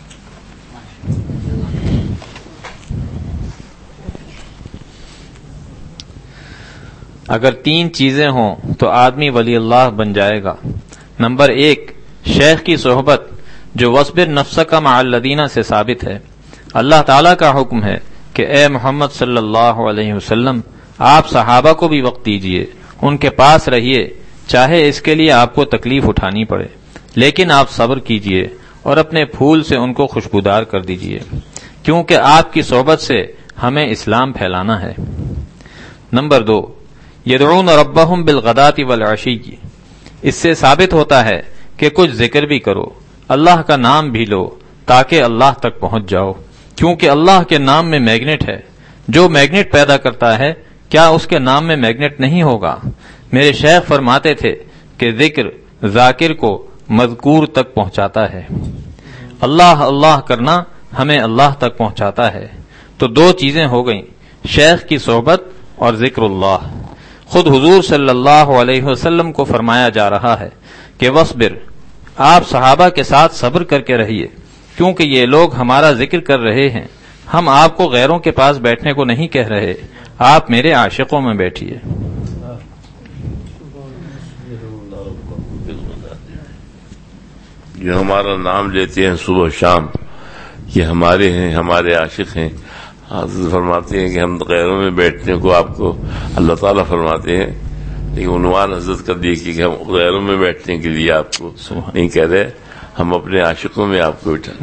S3: اگر 3 چیزیں ہوں تو آدمی ولی اللہ بن جائے گا. نمبر 1، شیخ کی صحبت جو وصبر نفسک مع الذین سے ثابت ہے. اللہ تعالیٰ کا حکم ہے کہ اے محمد صلی اللہ علیہ وسلم آپ صحابہ کو بھی وقت دیجئے، ان کے پاس رہیے، چاہے اس کے لیے آپ کو تکلیف اٹھانی پڑے، لیکن آپ صبر کیجئے اور اپنے پھول سے ان کو خوشبودار کر دیجئے، کیونکہ آپ کی صحبت سے ہمیں اسلام پھیلانا ہے. نمبر 2، یدعون ربہم بالغداۃ والعشی. اس سے ثابت ہوتا ہے کہ کچھ ذکر بھی کرو، اللہ کا نام بھی لو تاکہ اللہ تک پہنچ جاؤ، کیونکہ اللہ کے نام میں میگنیٹ ہے. جو میگنیٹ پیدا کرتا ہے کیا اس کے نام میں میگنیٹ نہیں ہوگا؟ میرے شیخ فرماتے تھے کہ ذکر ذاکر کو مذکور تک پہنچاتا ہے. اللہ اللہ کرنا ہمیں اللہ تک پہنچاتا ہے. تو 2 چیزیں ہو گئیں، شیخ کی صحبت اور ذکر اللہ. خود حضور صلی اللہ علیہ وسلم کو فرمایا جا رہا ہے کہ وصبر، آپ صحابہ کے ساتھ صبر کر کے رہیے، کیونکہ یہ لوگ ہمارا ذکر کر رہے ہیں. ہم آپ کو غیروں کے پاس بیٹھنے کو نہیں کہہ رہے، آپ میرے عاشقوں میں بیٹھیے.
S2: جو ہمارا نام لیتے ہیں صبح شام، یہ ہمارے ہیں، ہمارے عاشق ہیں. حضرت فرماتے ہیں کہ ہم غیروں میں بیٹھنے کو آپ کو اللہ تعالیٰ فرماتے ہیں، لیکن عنوان حضرت کا دیکھیے کہ ہم غیروں میں بیٹھنے کے لیے آپ کو نہیں کہہ رہے، ہم اپنے عاشقوں میں آپ کو بٹھا.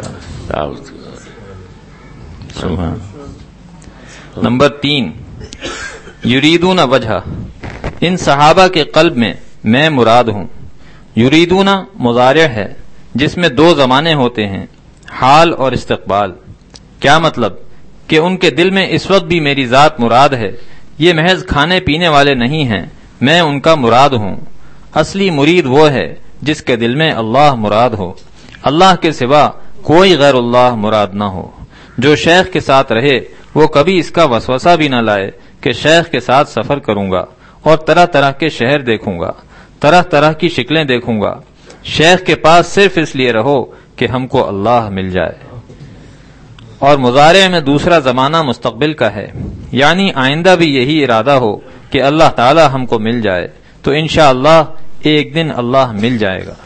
S3: نمبر 3، یریدون وجہ. ان صحابہ کے قلب میں میں مراد ہوں. یریدون مضارع ہے جس میں 2 زمانے ہوتے ہیں، حال اور استقبال. کیا مطلب؟ کہ ان کے دل میں اس وقت بھی میری ذات مراد ہے، یہ محض کھانے پینے والے نہیں ہیں، میں ان کا مراد ہوں. اصلی مرید وہ ہے جس کے دل میں اللہ مراد ہو، اللہ کے سوا کوئی غیر اللہ مراد نہ ہو. جو شیخ کے ساتھ رہے وہ کبھی اس کا وسوسہ بھی نہ لائے کہ شیخ کے ساتھ سفر کروں گا اور طرح طرح کے شہر دیکھوں گا، طرح طرح کی شکلیں دیکھوں گا. شیخ کے پاس صرف اس لیے رہو کہ ہم کو اللہ مل جائے. اور مضارع میں دوسرا زمانہ مستقبل کا ہے، یعنی آئندہ بھی یہی ارادہ ہو کہ اللہ تعالی ہم کو مل جائے، تو انشاءاللہ ایک دن اللہ مل جائے گا.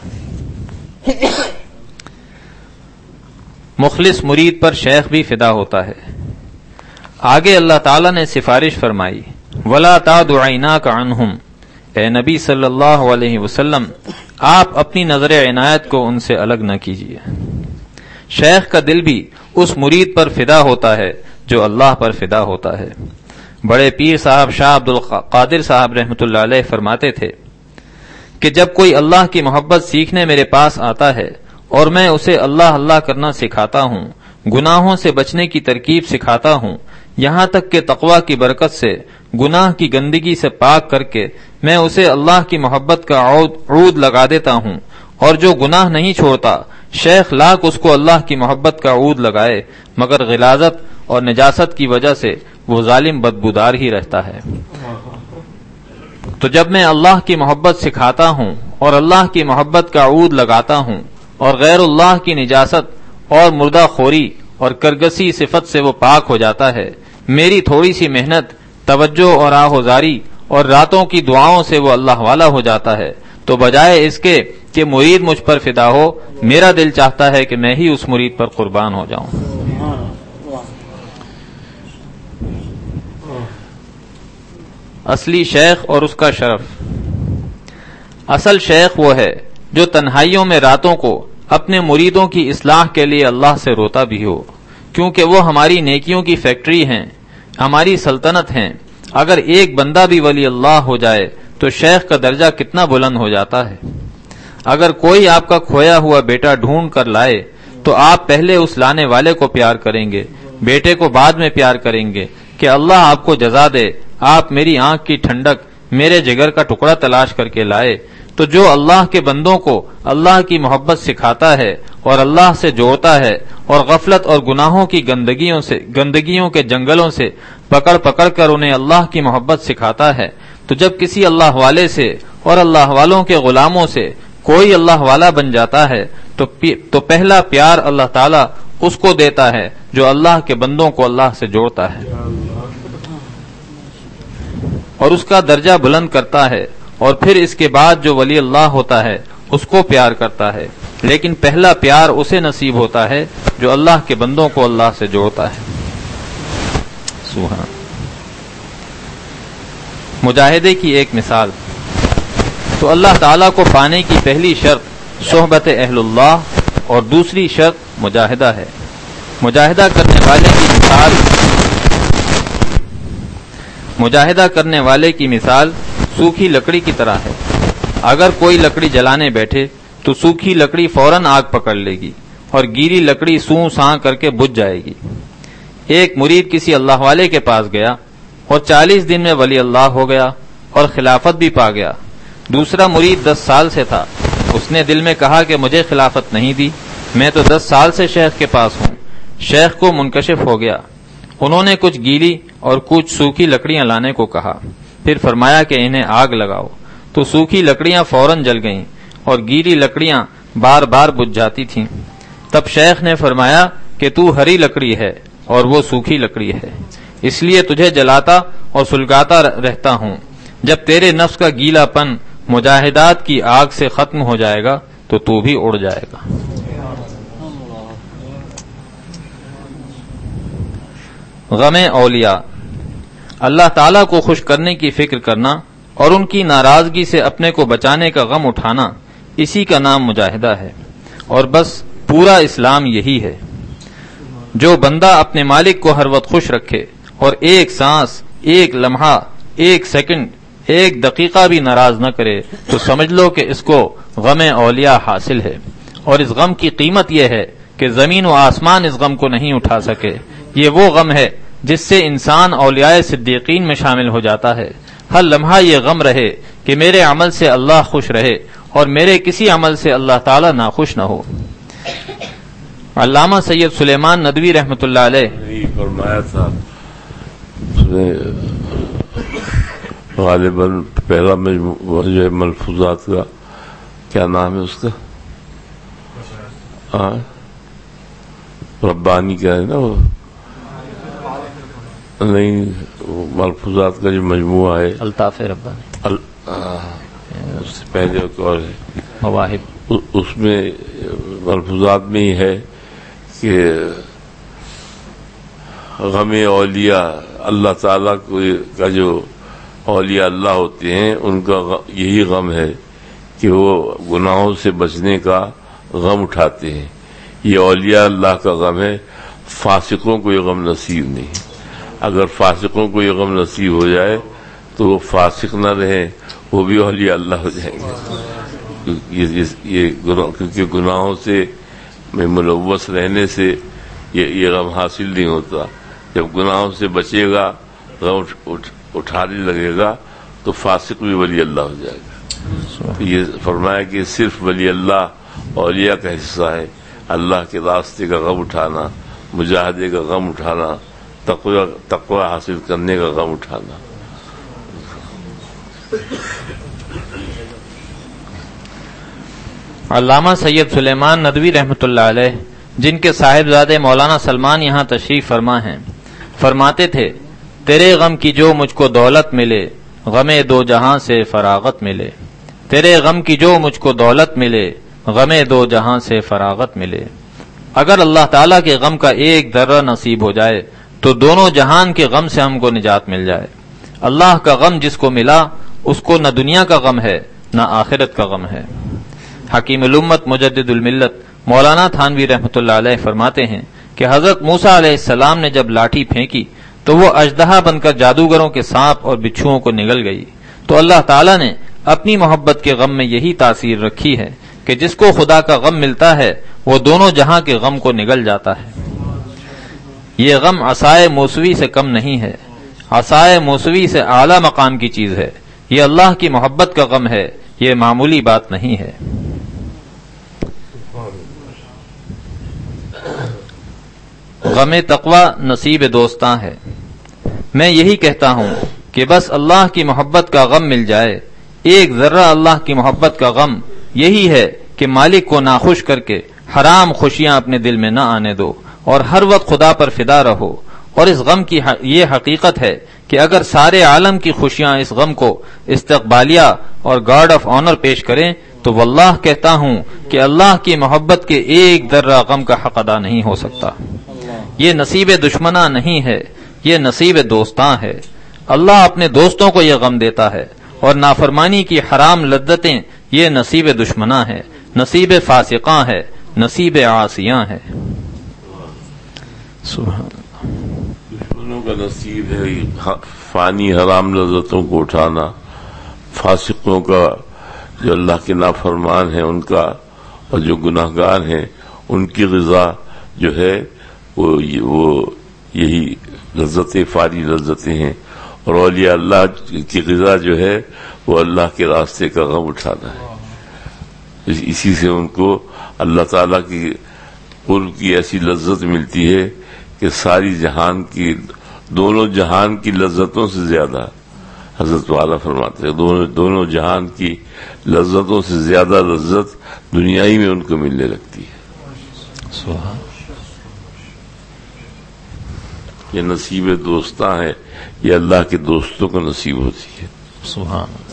S3: مخلص مرید پر شیخ بھی فدا ہوتا ہے. آگے اللہ تعالیٰ نے سفارش فرمائی، وَلَا تَعْدُ عَيْنَاكَ عَنْهُمْ. اے نبی صلی اللہ علیہ وسلم آپ اپنی نظر عنایت کو ان سے الگ نہ کیجیے. شیخ کا دل بھی اس مرید پر فدا ہوتا ہے جو اللہ پر فدا ہوتا ہے. بڑے پیر صاحب شاہ عبد القادر صاحب رحمۃ اللہ علیہ فرماتے تھے کہ جب کوئی اللہ کی محبت سیکھنے میرے پاس آتا ہے اور میں اسے اللہ اللہ کرنا سکھاتا ہوں، گناہوں سے بچنے کی ترکیب سکھاتا ہوں، یہاں تک کہ تقوی کی برکت سے گناہ کی گندگی سے پاک کر کے میں اسے اللہ کی محبت کا عود لگا دیتا ہوں، اور جو گناہ نہیں چھوڑتا شیخ لاکھ اس کو اللہ کی محبت کا عود لگائے مگر غلاظت اور نجاست کی وجہ سے وہ ظالم بدبودار ہی رہتا ہے. تو جب میں اللہ کی محبت سکھاتا ہوں اور اللہ کی محبت کا عود لگاتا ہوں اور غیر اللہ کی نجاست اور مردہ خوری اور کرگسی صفت سے وہ پاک ہو جاتا ہے، میری تھوڑی سی محنت، توجہ اور آہوزاری اور راتوں کی دعاؤں سے وہ اللہ والا ہو جاتا ہے، تو بجائے اس کے کہ مرید مجھ پر فدا ہو، میرا دل چاہتا ہے کہ میں ہی اس مرید پر قربان ہو جاؤں. اصلی شیخ اور اس کا شرف. اصل شیخ وہ ہے جو تنہائیوں میں راتوں کو اپنے مریدوں کی اصلاح کے لیے اللہ سے روتا بھی ہو، کیونکہ وہ ہماری نیکیوں کی فیکٹری ہیں، ہماری سلطنت ہیں. اگر ایک بندہ بھی ولی اللہ ہو جائے تو شیخ کا درجہ کتنا بلند ہو جاتا ہے. اگر کوئی آپ کا کھویا ہوا بیٹا ڈھونڈ کر لائے تو آپ پہلے اس لانے والے کو پیار کریں گے، بیٹے کو بعد میں پیار کریں گے، کہ اللہ آپ کو جزا دے، آپ میری آنکھ کی ٹھنڈک میرے جگر کا ٹکڑا تلاش کر کے لائے۔ تو جو اللہ کے بندوں کو اللہ کی محبت سکھاتا ہے اور اللہ سے جوڑتا ہے اور غفلت اور گناہوں کی گندگیوں کے جنگلوں سے پکڑ پکڑ کر انہیں اللہ کی محبت سکھاتا ہے، تو جب کسی اللہ والے سے اور اللہ والوں کے غلاموں سے کوئی اللہ والا بن جاتا ہے تو پہلا پیار اللہ تعالیٰ اس کو دیتا ہے جو اللہ کے بندوں کو اللہ سے جوڑتا ہے اور اس کا درجہ بلند کرتا ہے، اور پھر اس کے بعد جو ولی اللہ ہوتا ہے اس کو پیار کرتا ہے، لیکن پہلا پیار اسے نصیب ہوتا ہے جو اللہ کے بندوں کو اللہ سے جوڑتا ہے۔ سبحان۔ مجاہدے کی ایک مثال، تو اللہ تعالیٰ کو پانے کی پہلی شرط صحبت اہل اللہ اور دوسری شرط مجاہدہ ہے۔ مجاہدہ کرنے والے کی مثال سوکھی لکڑی کی طرح ہے۔ اگر کوئی لکڑی جلانے بیٹھے تو سوکھی لکڑی فوراً آگ پکڑ لے گی اور گیلی لکڑی سوں ساں کر کے بجھ جائے گی۔ ایک مرید کسی اللہ والے کے پاس گیا اور 40 دن میں ولی اللہ ہو گیا اور خلافت بھی پا گیا۔ دوسرا مرید 10 سال سے تھا، اس نے دل میں کہا کہ مجھے خلافت نہیں دی، میں تو 10 سال سے شیخ کے پاس ہوں۔ شیخ کو منکشف ہو گیا، انہوں نے کچھ گیلی اور کچھ سوکھی لکڑیاں لانے کو کہا، پھر فرمایا کہ انہیں آگ لگاؤ، تو سوکھی لکڑیاں فوراً جل گئیں اور گیلی لکڑیاں بار بار بجھ جاتی تھیں۔ تب شیخ نے فرمایا کہ تو ہری لکڑی ہے اور وہ سوکھی لکڑی ہے، اس لیے تجھے جلاتا اور سلگاتا رہتا ہوں۔ جب تیرے نفس کا گیلا پن مجاہدات کی آگ سے ختم ہو جائے گا تو بھی اڑ جائے گا۔ غم اولیاء، اللہ تعالیٰ کو خوش کرنے کی فکر کرنا اور ان کی ناراضگی سے اپنے کو بچانے کا غم اٹھانا، اسی کا نام مجاہدہ ہے، اور بس پورا اسلام یہی ہے۔ جو بندہ اپنے مالک کو ہر وقت خوش رکھے اور ایک سانس، ایک لمحہ، ایک سیکنڈ، ایک دقیقہ بھی ناراض نہ کرے تو سمجھ لو کہ اس کو غم اولیاء حاصل ہے، اور اس غم کی قیمت یہ ہے کہ زمین و آسمان اس غم کو نہیں اٹھا سکے۔ یہ وہ غم ہے جس سے انسان اولیاء صدیقین میں شامل ہو جاتا ہے۔ ہر لمحہ یہ غم رہے کہ میرے عمل سے اللہ خوش رہے اور میرے کسی عمل سے اللہ تعالیٰ ناخوش نہ ہو۔ علامہ سید سلیمان ندوی رحمۃ اللہ علیہ
S2: فرمایا تھا، غالباً پہلا مجموعہ جو ہے ملفوظات کا، کیا نام ہے اس کا؟ ربانی کا ہے نا وہ؟ نہیں، ملفوظات کا جو مجموعہ ہے
S3: الطاف ربانی،
S2: اس سے پہلے اور ہے
S3: مواہب،
S2: اس میں ملفوظات میں ہی ہے کہ غم اولیاء، اللہ تعالیٰ کا جو اولیاء اللہ ہوتے ہیں ان کا یہی غم ہے کہ وہ گناہوں سے بچنے کا غم اٹھاتے ہیں۔ یہ اولیاء اللہ کا غم ہے، فاسقوں کو یہ غم نصیب نہیں۔ اگر فاسقوں کو یہ غم نصیب ہو جائے تو وہ فاسق نہ رہیں، وہ بھی اولیاء اللہ ہو جائیں گے۔ کیونکہ گناہوں سے میں ملوث رہنے سے یہ غم حاصل نہیں ہوتا۔ جب گناہوں سے بچے گا، غم اٹھانے لگے گا تو فاسق بھی ولی اللہ ہو جائے گا۔ یہ فرمایا کہ صرف ولی اللہ اولیاء کا حصہ ہے، اللہ کے راستے کا غم اٹھانا، مجاہدے کا غم اٹھانا، تقوی حاصل کرنے کا غم اٹھانا۔
S3: علامہ سید سلیمان ندوی رحمۃ اللہ علیہ، جن کے صاحبزادے مولانا سلمان یہاں تشریف فرما ہیں، فرماتے تھے، تیرے غم کی جو مجھ کو دولت ملے، غم دو جہاں سے فراغت ملے۔ تیرے غم کی جو مجھ کو دولت ملے، غم دو جہاں سے فراغت ملے۔ اگر اللہ تعالیٰ کے غم کا ایک ذرہ نصیب ہو جائے تو دونوں جہان کے غم سے ہم کو نجات مل جائے۔ اللہ کا غم جس کو ملا اس کو نہ دنیا کا غم ہے نہ آخرت کا غم ہے۔ حکیم الامت مجدد الملت مولانا تھانوی رحمۃ اللہ علیہ فرماتے ہیں کہ حضرت موسیٰ علیہ السلام نے جب لاٹھی پھینکی تو وہ اژدہا بن کر جادوگروں کے سانپ اور بچھوؤں کو نگل گئی۔ تو اللہ تعالیٰ نے اپنی محبت کے غم میں یہی تاثیر رکھی ہے کہ جس کو خدا کا غم ملتا ہے وہ دونوں جہاں کے غم کو نگل جاتا ہے۔ یہ غم عصائے موسوی سے کم نہیں ہے، عصائے موسوی سے اعلی مقام کی چیز ہے. یہ اللہ کی محبت کا غم ہے، یہ معمولی بات نہیں ہے. غم تقوی نصیب دوستاں ہے. میں یہی کہتا ہوں کہ بس اللہ کی محبت کا غم مل جائے. ایک ذرہ اللہ کی محبت کا غم یہی ہے کہ مالک کو ناخوش کر کے حرام خوشیاں اپنے دل میں نہ آنے دو اور ہر وقت خدا پر فدا رہو. اور اس غم کی یہ حقیقت ہے کہ اگر سارے عالم کی خوشیاں اس غم کو استقبالیہ اور گارڈ آف آنر پیش کریں تو واللہ کہتا ہوں کہ اللہ کی محبت کے ایک ذرہ غم کا حق ادا نہیں ہو سکتا. یہ نصیب دشمناں نہیں ہے، یہ نصیب دوستاں ہے. اللہ اپنے دوستوں کو یہ غم دیتا ہے اور نافرمانی کی حرام لذتیں یہ نصیب دشمناں ہے، نصیب فاسقاں ہے، نصیب عاصیاں ہے. سبحان
S2: دشمنوں کا نصیب ہے فانی حرام لذتوں کو اٹھانا، فاسقوں کا جو اللہ کے نافرمان ہیں ان کا، اور جو گناہگار ہیں ان کی غذا جو ہے وہ یہی لذتیں، فانی لذتیں ہیں. اور اولیاء اللہ کی غذا جو ہے وہ اللہ کے راستے کا غم اٹھانا ہے. اسی سے ان کو اللہ تعالیٰ کی قرب کی ایسی لذت ملتی ہے کہ ساری جہان کی، دونوں جہان کی لذتوں سے زیادہ، حضرت والا فرماتے ہیں دونوں جہان کی لذتوں سے زیادہ لذت دنیائی میں ان کو ملنے لگتی ہے.
S3: سبحان
S2: یہ نصیب دوستاں ہے، یہ اللہ کے دوستوں کو نصیب ہوتی ہے.
S3: سبحان اللہ.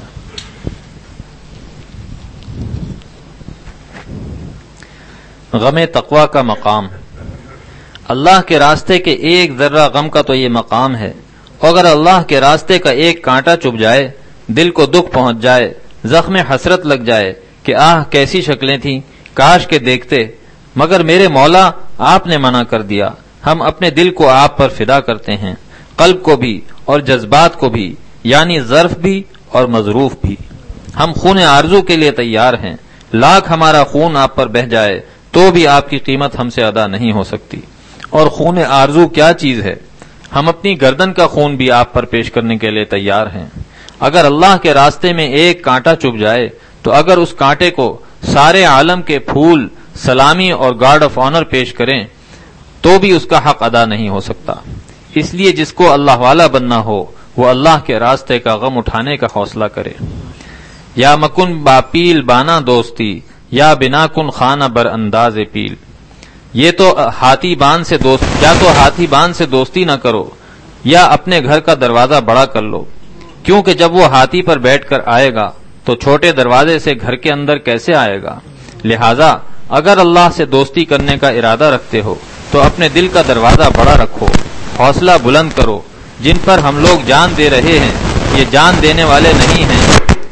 S3: غم تقوی کا مقام. اللہ کے راستے کے ایک ذرہ غم کا تو یہ مقام ہے. اگر اللہ کے راستے کا ایک کانٹا چبھ جائے، دل کو دکھ پہنچ جائے، زخم حسرت لگ جائے کہ آہ کیسی شکلیں تھیں، کاش کے دیکھتے، مگر میرے مولا آپ نے منع کر دیا. ہم اپنے دل کو آپ پر فدا کرتے ہیں، قلب کو بھی اور جذبات کو بھی، یعنی ظرف بھی اور مظروف بھی. ہم خون آرزو کے لیے تیار ہیں. لاکھ ہمارا خون آپ پر بہہ جائے تو بھی آپ کی قیمت ہم سے ادا نہیں ہو سکتی. اور خون آرزو کیا چیز ہے؟ ہم اپنی گردن کا خون بھی آپ پر پیش کرنے کے لیے تیار ہیں. اگر اللہ کے راستے میں ایک کانٹا چبھ جائے تو اگر اس کانٹے کو سارے عالم کے پھول سلامی اور گارڈ آف آنر پیش کریں تو بھی اس کا حق ادا نہیں ہو سکتا. اس لیے جس کو اللہ والا بننا ہو وہ اللہ کے راستے کا غم اٹھانے کا حوصلہ کرے. یا مکن با پیل بانا دوستی، یا بنا کن خانہ بر انداز پیل. یہ تو ہاتھی باندھ سے ہاتھی باندھ سے دوستی نہ کرو، یا اپنے گھر کا دروازہ بڑا کر لو، کیونکہ جب وہ ہاتھی پر بیٹھ کر آئے گا تو چھوٹے دروازے سے گھر کے اندر کیسے آئے گا. لہذا اگر اللہ سے دوستی کرنے کا ارادہ رکھتے ہو تو اپنے دل کا دروازہ بڑا رکھو، حوصلہ بلند کرو. جن پر ہم لوگ جان دے رہے ہیں یہ جان دینے والے نہیں ہیں.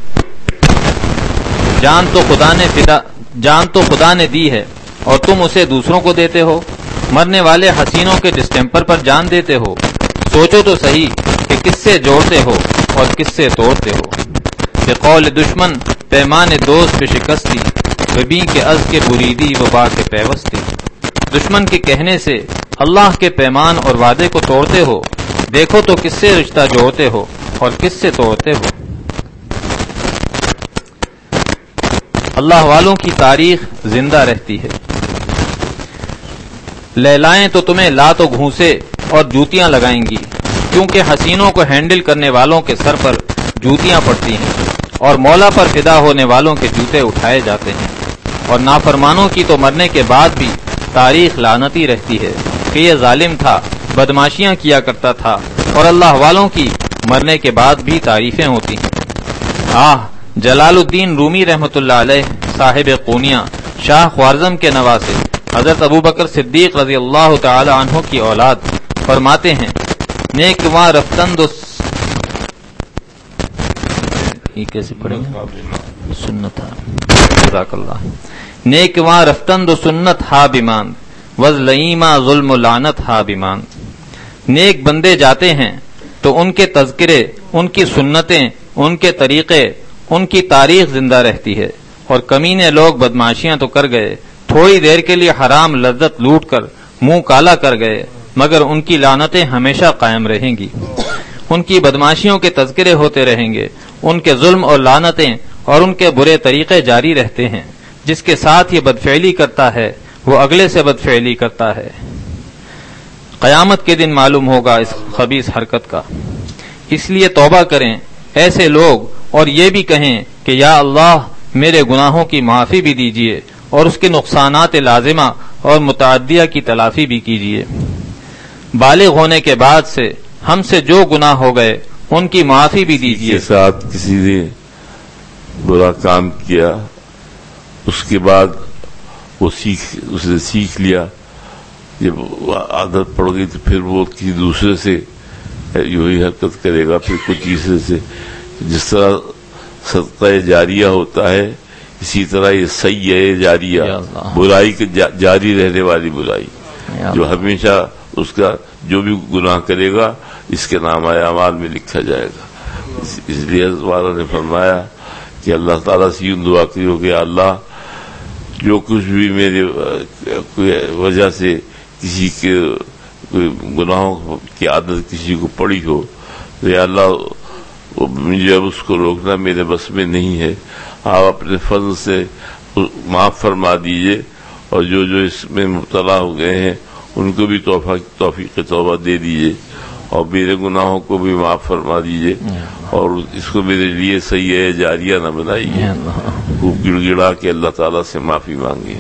S3: جان تو خدا نے دی ہے اور تم اسے دوسروں کو دیتے ہو. مرنے والے حسینوں کے ڈسٹمپر پر جان دیتے ہو. سوچو تو صحیح کہ کس سے جوڑتے ہو اور کس سے توڑتے ہو. کہ قول دشمن پیمان دوست پہ شکستی، ربی کے از کے بریدی وبا کے پیوستی. دشمن کے کہنے سے اللہ کے پیمان اور وعدے کو توڑتے ہو. دیکھو تو کس سے رشتہ جوڑتے ہو اور کس سے توڑتے ہو. اللہ والوں کی تاریخ زندہ رہتی ہے. لیلائیں تو تمہیں لات و گھونسے اور جوتیاں لگائیں گی، کیونکہ حسینوں کو ہینڈل کرنے والوں کے سر پر جوتیاں پڑتی ہیں اور مولا پر فدا ہونے والوں کے جوتے اٹھائے جاتے ہیں. اور نافرمانوں کی تو مرنے کے بعد بھی تاریخ لعنتی رہتی ہے کہ یہ ظالم تھا، بدماشیاں کیا کرتا تھا. اور اللہ والوں کی مرنے کے بعد بھی تعریفیں ہوتی ہیں. جلال الدین رومی رحمۃ اللہ علیہ صاحب قونیہ شاہ خوارزم کے نواسے حضرت ابو بکر صدیق رضی اللہ تعالی عنہ کی اولاد فرماتے ہیں، نیک وہاں رفتند نیک وہاں رفتند و سنت ہا بیمان وز لئیما ظلم و لعنت ہا بیمان. نیک بندے جاتے ہیں تو ان کے تذکرے، ان کی سنتیں، ان کے طریقے، ان کی تاریخ زندہ رہتی ہے. اور کمینے لوگ بدماشیاں تو کر گئے، تھوڑی دیر کے لیے حرام لذت لوٹ کر منہ کالا کر گئے، مگر ان کی لعنتیں ہمیشہ قائم رہیں گی. ان کی بدماشیوں کے تذکرے ہوتے رہیں گے، ان کے ظلم اور لعنتیں اور ان کے برے طریقے جاری رہتے ہیں۔ جس کے ساتھ یہ بدفعلی کرتا ہے وہ اگلے سے بدفعلی کرتا ہے۔ قیامت کے دن معلوم ہوگا اس خبیث حرکت کا۔ اس لیے توبہ کریں ایسے لوگ، اور یہ بھی کہیں کہ یا اللہ میرے گناہوں کی معافی بھی دیجیے اور اس کے نقصانات لازمہ اور متعدیہ کی تلافی بھی کیجیے۔ بالغ ہونے کے بعد سے ہم سے جو گناہ ہو گئے ان کی معافی بھی دیجیے۔
S2: کے ساتھ کسی نے برا کام کیا، اس کے بعد اس نے سیکھ لیا، جب عادت پڑ گئی تو پھر وہ کسی دوسرے سے یہی حرکت کرے گا، پھر کچھ تیسرے سے۔ جس طرح صدقہ جاریہ ہوتا ہے اسی طرح یہ سیئہ جاریہ، برائی کے جاری رہنے والی برائی، جو ہمیشہ اس کا جو بھی گناہ کرے گا اس کے نامہ اعمال میں لکھا جائے گا۔ اس لیے والا نے فرمایا کہ اللہ تعالیٰ سے یوں دعا کریو کہ اللہ جو کچھ بھی میرے وجہ سے کسی کے گناہوں کی عادت کسی کو پڑی ہو تو یا اللہ مجھے اب اس کو روکنا میرے بس میں نہیں ہے، آپ اپنے فضل سے معاف فرما دیجئے، اور جو اس میں مبتلا ہو گئے ہیں ان کو بھی توفیق توبہ دے دیجئے، اور میرے گناہوں کو بھی معاف فرما دیجئے، اور اس کو میرے لیے سیئہ جاریہ نہ بنائیے۔ خوب گڑ گڑا کے اللہ تعالیٰ سے معافی مانگیے۔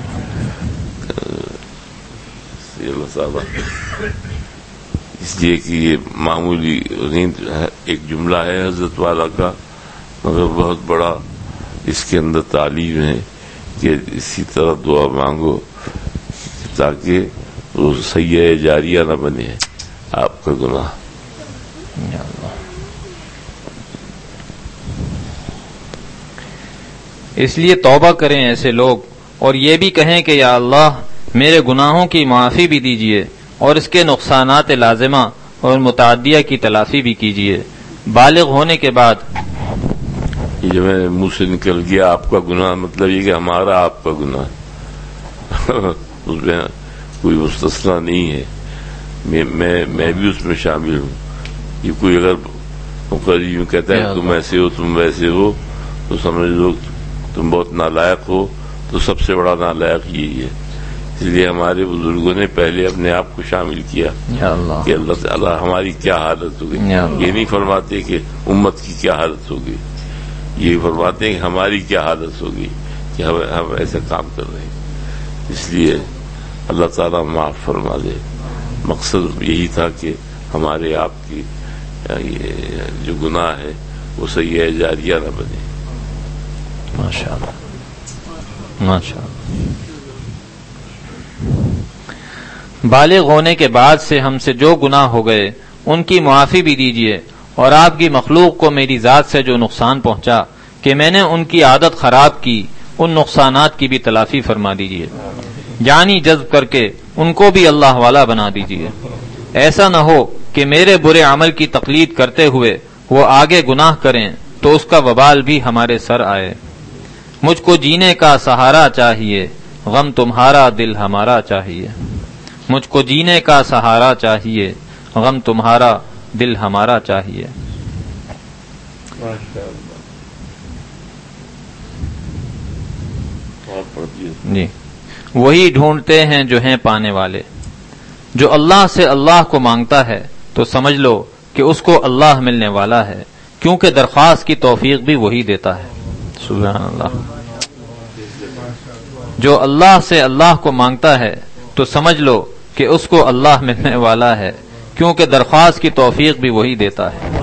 S2: اللہ تعالیٰ اس لیے کہ یہ معمولی ایک جملہ ہے حضرت والا کا، مگر بہت بڑا اس کے اندر تعلیم ہے کہ اسی طرح دعا مانگو تاکہ وہ سیئہ جاریہ نہ بنے آپ کا گناہ۔
S3: اس لیے توبہ کریں ایسے لوگ، اور یہ بھی کہیں کہ یا اللہ میرے گناہوں کی معافی بھی دیجیے اور اس کے نقصانات لازمہ اور متعدیہ کی تلافی بھی کیجیے۔ بالغ ہونے کے بعد
S2: یہ جو میں منہ سے نکل گیا آپ کا گناہ، مطلب یہ کہ ہمارا آپ کا گناہ اس میں کوئی مستثنا نہیں ہے، میں بھی اس میں شامل ہوں۔ یہ کوئی اگر مقرر یوں کہتا ہے تم ایسے ہو تم ویسے ہو تو سمجھ لو تم بہت نالائق ہو، تو سب سے بڑا نالائق یہی ہے۔ اس لیے ہمارے بزرگوں نے پہلے اپنے آپ کو شامل کیا کہ اللہ تعالیٰ ہماری کیا حالت ہوگی۔ یہ نہیں فرماتے کہ امت کی کیا حالت ہوگی، یہ فرماتے ہیں کہ ہماری کیا حالت ہوگی کہ ہم ایسا کام کر رہے ہیں۔ اس لیے اللہ تعالیٰ معاف فرما دے۔ مقصد یہی تھا کہ ہمارے آپ کی جو گناہ ہے وہ سیئہ جاریہ نہ بنے۔
S3: ماشاءاللہ ماشاءاللہ۔ بالغ ہونے کے بعد سے ہم سے جو گناہ ہو گئے ان کی معافی بھی دیجیے، اور آپ کی مخلوق کو میری ذات سے جو نقصان پہنچا کہ میں نے ان کی عادت خراب کی، ان نقصانات کی بھی تلافی فرما دیجیے، یعنی جذب کر کے ان کو بھی اللہ والا بنا دیجیے۔ ایسا نہ ہو کہ میرے برے عمل کی تقلید کرتے ہوئے وہ آگے گناہ کریں تو اس کا وبال بھی ہمارے سر آئے۔ مجھ کو جینے کا سہارا چاہیے، غم تمہارا دل ہمارا چاہیے۔ مجھ کو جینے کا سہارا چاہیے، غم تمہارا دل ہمارا چاہیے۔ جی، وہی ڈھونڈتے ہیں جو ہیں پانے والے۔ جو اللہ سے اللہ کو مانگتا ہے تو سمجھ لو کہ اس کو اللہ ملنے والا ہے، کیونکہ درخواست کی توفیق بھی وہی دیتا ہے۔ سبحان اللہ۔ جو اللہ سے اللہ کو مانگتا ہے تو سمجھ لو کہ اس کو اللہ ملنے والا ہے، کیونکہ درخواست کی توفیق بھی وہی دیتا ہے۔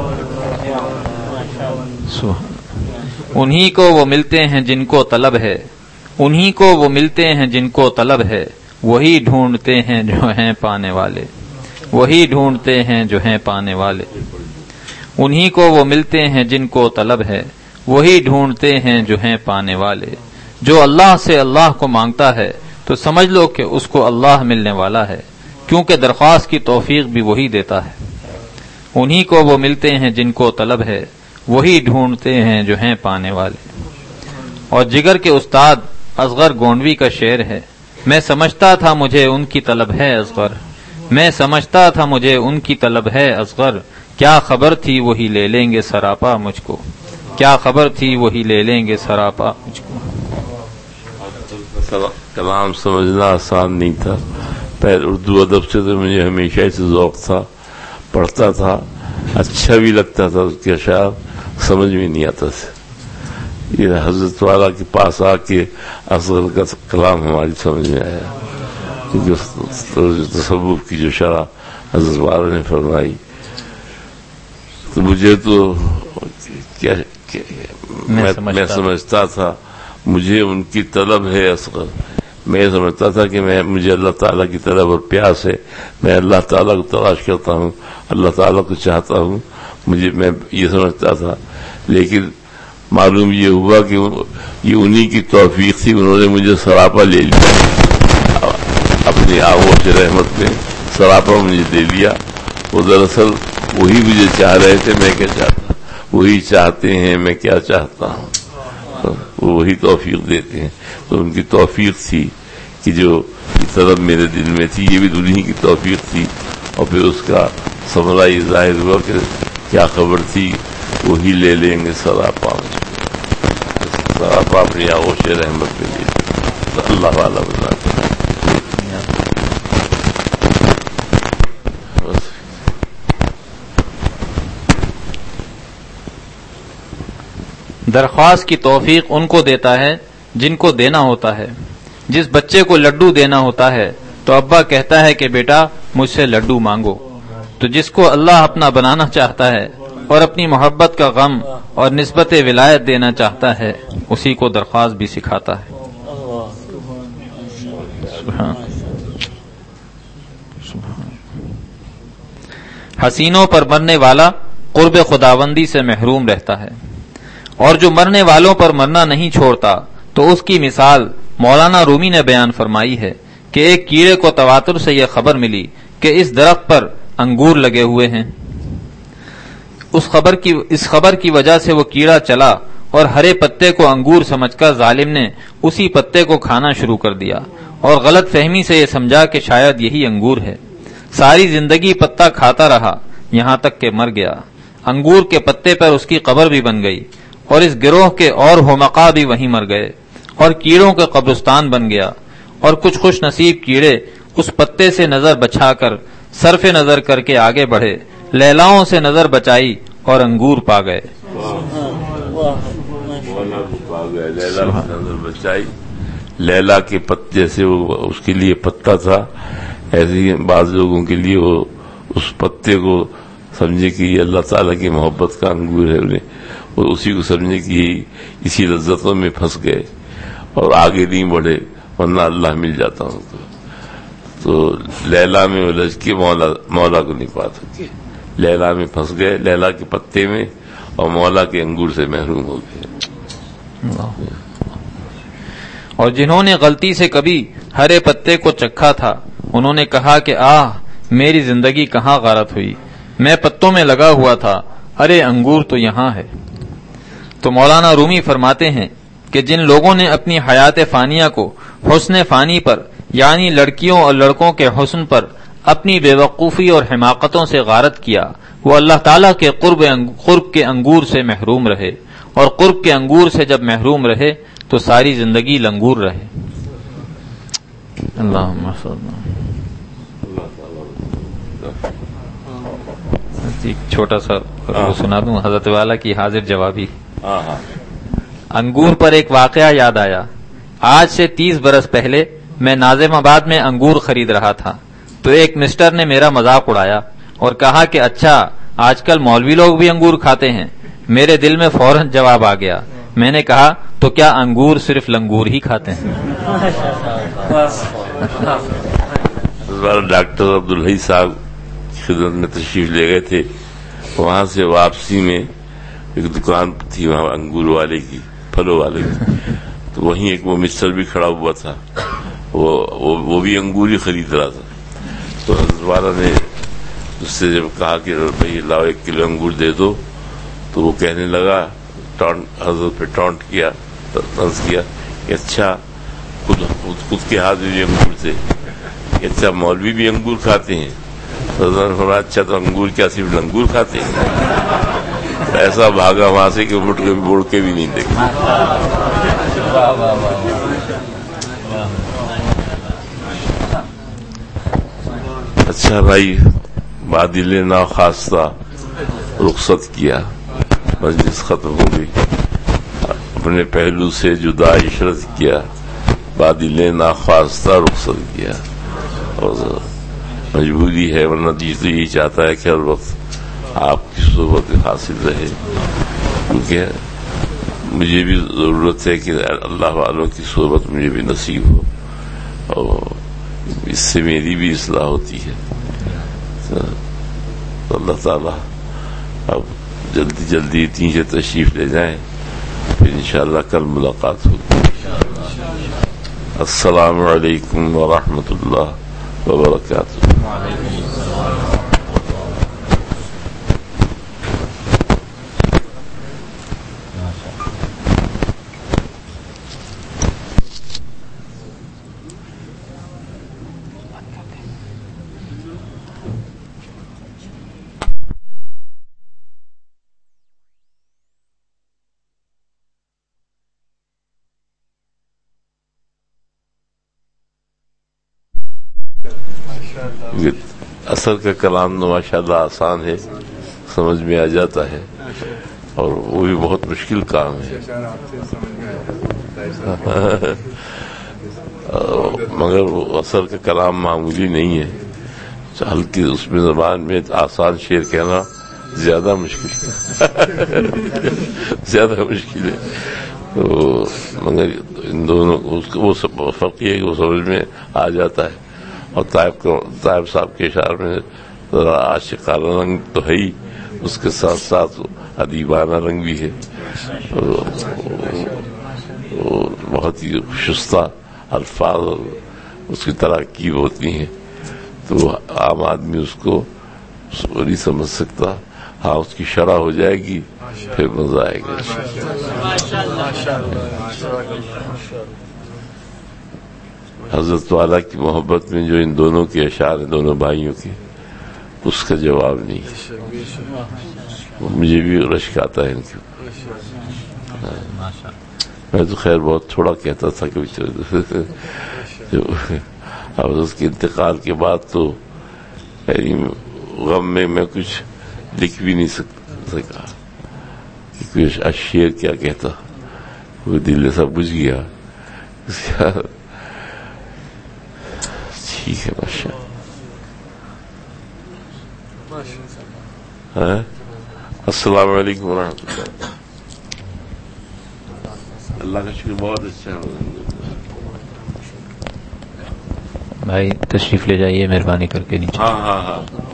S3: انہی کو وہ ملتے ہیں جن کو طلب ہے، انہی کو وہ ملتے ہیں جن کو طلب ہے، وہی ڈھونڈتے ہیں جو ہیں پانے والے، وہی ڈھونڈتے ہیں جو ہیں پانے والے۔ انہی کو وہ ملتے ہیں جن کو طلب ہے، وہی ڈھونڈتے ہیں جو ہیں پانے والے۔ جو اللہ سے اللہ کو مانگتا ہے تو سمجھ لو کہ اس کو اللہ ملنے والا ہے، کیونکہ درخواست کی توفیق بھی وہی دیتا ہے۔ انہی کو وہ ملتے ہیں جن کو طلب ہے، وہی ڈھونڈتے ہیں جو ہیں پانے والے۔ اور جگر کے استاد اصغر گونڈوی کا شعر ہے، میں سمجھتا تھا مجھے ان کی طلب ہے اصغر، میں سمجھتا تھا مجھے ان کی طلب ہے اصغر، کیا خبر تھی وہی لے لیں گے سراپا مجھ کو، کیا خبر تھی وہی لے لیں گے سراپا مجھ کو۔
S2: کلام سمجھنا آسان نہیں تھا، پہلے اردو ادب سے تو مجھے ہمیشہ سے ذوق تھا، پڑھتا تھا، اچھا بھی لگتا تھا، اس کے اشعار سمجھ میں نہیں آتا تھا۔ یہ حضرت والا کے پاس آ کے اصغر کا کلام ہماری سمجھ میں آیا، کیونکہ تصوف کی جو شرح حضرت والا نے فرمائی، تو مجھے تو میں سمجھتا تھا مجھے ان کی طلب ہے اصغر، میں سمجھتا تھا کہ مجھے اللہ تعالیٰ کی طلب اور پیاس ہے، میں اللہ تعالیٰ کو تلاش کرتا ہوں، اللہ تعالیٰ کو چاہتا ہوں، میں یہ سمجھتا تھا۔ لیکن معلوم یہ ہوا کہ یہ انہی کی توفیق تھی، انہوں نے مجھے سراپا لے لیا، اپنی آغوش رحمت میں سراپا مجھے دے لیا۔ وہ دراصل وہی مجھے چاہ رہے تھے، میں کیا چاہتا، وہی چاہتے ہیں میں کیا چاہتا ہوں، وہی توفیق دیتے ہیں۔ تو ان کی توفیق تھی کہ جو طلب میرے دل میں تھی، یہ بھی انہی کی توفیق تھی، اور پھر اس کا ثمرہ یہ ظاہر ہوا کہ کیا خبر تھی وہی لے لیں گے سراپا، سراپا اپنی آغوش رحمت میں لے اللہ والا بناتے ہیں۔
S3: درخواست کی توفیق ان کو دیتا ہے جن کو دینا ہوتا ہے۔ جس بچے کو لڈو دینا ہوتا ہے تو ابا کہتا ہے کہ بیٹا مجھ سے لڈو مانگو، تو جس کو اللہ اپنا بنانا چاہتا ہے اور اپنی محبت کا غم اور نسبت ولایت دینا چاہتا ہے، اسی کو درخواست بھی سکھاتا ہے۔ حسینوں پر مرنے والا قرب خداوندی سے محروم رہتا ہے، اور جو مرنے والوں پر مرنا نہیں چھوڑتا تو اس کی مثال مولانا رومی نے بیان فرمائی ہے کہ ایک کیڑے کو تواتر سے یہ خبر ملی کہ اس درخت پر انگور لگے ہوئے ہیں۔ اس خبر کی وجہ سے وہ کیڑا چلا اور ہرے پتے کو انگور سمجھ کر ظالم نے اسی پتے کو کھانا شروع کر دیا، اور غلط فہمی سے یہ سمجھا کہ شاید یہی انگور ہے۔ ساری زندگی پتا کھاتا رہا یہاں تک کہ مر گیا۔ انگور کے پتے پر اس کی قبر بھی بن گئی، اور اس گروہ کے اور حمقا بھی وہیں مر گئے، اور کیڑوں کا قبرستان بن گیا۔ اور کچھ خوش نصیب کیڑے اس پتے سے نظر بچا کر صرف نظر کر کے آگے بڑھے، لیلاؤں سے نظر بچائی اور انگور پا گئے۔
S2: نظر بچائی، لیلا کے پتے سے وہ اس کے لیے پتا تھا، ایسے ہی بعض لوگوں کے لیے وہ اس پتے کو سمجھے کہ یہ اللہ تعالیٰ کی محبت کا انگور ہے، انہیں اور اسی کو سمجھے کہ اسی لذتوں میں پھنس گئے اور آگے نہیں بڑھے، ورنہ اللہ مل جاتا ہوں تو لیلا میں الجھ کے مولا کو نہیں پا سکے، لیلا میں پھنس گئے، لیلا کے پتے میں، اور مولا کے انگور سے محروم ہو گئے۔
S3: اور جنہوں نے غلطی سے کبھی ہرے پتے کو چکھا تھا، انہوں نے کہا کہ آہ میری زندگی کہاں غارت ہوئی، میں پتوں میں لگا ہوا تھا، ارے انگور تو یہاں ہے۔ تو مولانا رومی فرماتے ہیں کہ جن لوگوں نے اپنی حیات فانیہ کو حسن فانی پر، یعنی لڑکیوں اور لڑکوں کے حسن پر اپنی بے وقوفی اور حماقتوں سے غارت کیا، وہ اللہ تعالیٰ کے قرب کے انگور سے محروم رہے، اور قرب کے انگور سے جب محروم رہے تو ساری زندگی لنگور رہے۔ اللہم صل ایک چھوٹا سا سنا دوں حضرت والا کی حاضر جوابی۔ انگور پر ایک واقعہ یاد آیا۔ آج سے 30 برس پہلے میں ناظم آباد میں انگور خرید رہا تھا، تو ایک مسٹر نے میرا مذاق اڑایا اور کہا کہ اچھا آج کل مولوی لوگ بھی انگور کھاتے ہیں۔ میرے دل میں فوراً جواب آ گیا، میں نے کہا تو کیا انگور صرف لنگور ہی کھاتے ہیں؟
S2: ڈاکٹر عبدالحی صاحب خدمت میں تشریف لے گئے تھے، وہاں سے واپسی میں ایک دکان تھی وہاں انگور والے کی، پھلوں والے کی، تو وہیں ایک وہ مسٹر بھی کھڑا ہوا تھا، وہ بھی انگور ہی خرید رہا تھا۔ تو حضرت والا نے اس سے جب کہا کہ بھائی لاؤ 1 کلو انگور دے دو، تو وہ کہنے لگا، حضرت پہ ٹونٹ کیا، طنز کیا کہ اچھا خود کے ہاتھ میں بھی انگور تھے، کہ اچھا مولوی بھی انگور کھاتے ہیں؟ حضرت نے فرمایا اچھا تو انگور کیا صرف لنگور کھاتے ہیں؟ ایسا بھاگا وہاں سے کہ مڑ کے بھی نہیں دیکھا. اچھا بھائی، بادل ناخواستہ رخصت کیا، مجلس ختم ہو گئی، اپنے پہلو سے جدا عشرت کیا، بادل ناخواستہ رخصت کیا. اور مجبوری ہے، ورنہ جی تو یہی چاہتا ہے کہ ہر وقت آپ کی صحبت حاصل رہے، کیونکہ مجھے بھی ضرورت ہے کہ اللہ والوں کی صحبت مجھے بھی نصیب ہو، اور اس سے میری بھی اصلاح ہوتی ہے. تو اللہ تعالیٰ اب جلدی جلدی نیچے تشریف لے جائیں، پھر انشاءاللہ کل ملاقات ہوگی. السلام علیکم ورحمۃ اللہ وبرکاتہ. اثر کا کلام تو ماشاءاللہ آسان ہے، سمجھ میں آ جاتا ہے، اور وہ بھی بہت مشکل کام ہے. مگر وہ اثر کا کلام معمولی نہیں ہے، ہلکی اس میں زبان میں آسان شعر کہنا زیادہ مشکل ہے. زیادہ مشکل ہے. تو مگر ان دونوں وہ فرق یہ ہے کہ وہ سمجھ میں آ جاتا ہے. اور طائب صاحب کے اشعار میں ذرا عاشقانہ رنگ تو ہے ہی، اس کے ساتھ ساتھ ادیبانہ رنگ بھی ہے. بہت ہی شستہ الفاظ اور اس کی تراکیب ہوتی ہیں، تو عام آدمی اس کو نہیں سمجھ سکتا. ہاں اس کی شرح ہو جائے گی پھر مزہ آئے گا. حضرت والا کی محبت میں جو ان دونوں کے اشعار ہیں، دونوں بھائیوں کے، اس کا جواب نہیں. مجھے بھی رشک آتا ہے ان کے. میں تو خیر بہت تھوڑا کہتا تھا کبھی. حضرت کے انتقال کے بعد تو غم میں کچھ لکھ بھی نہیں سکا کہ شعر کیا کہتا. وہ دل سے بجھ گیا. ٹھیک ہے، ماشاء اللہ. السلام علیکم ورحمۃ اللہ. اللہ کا شکر، بہت اچھا ہے.
S3: بھائی تشریف لے جائیے مہربانی کر کے نیچے.
S2: ہاں.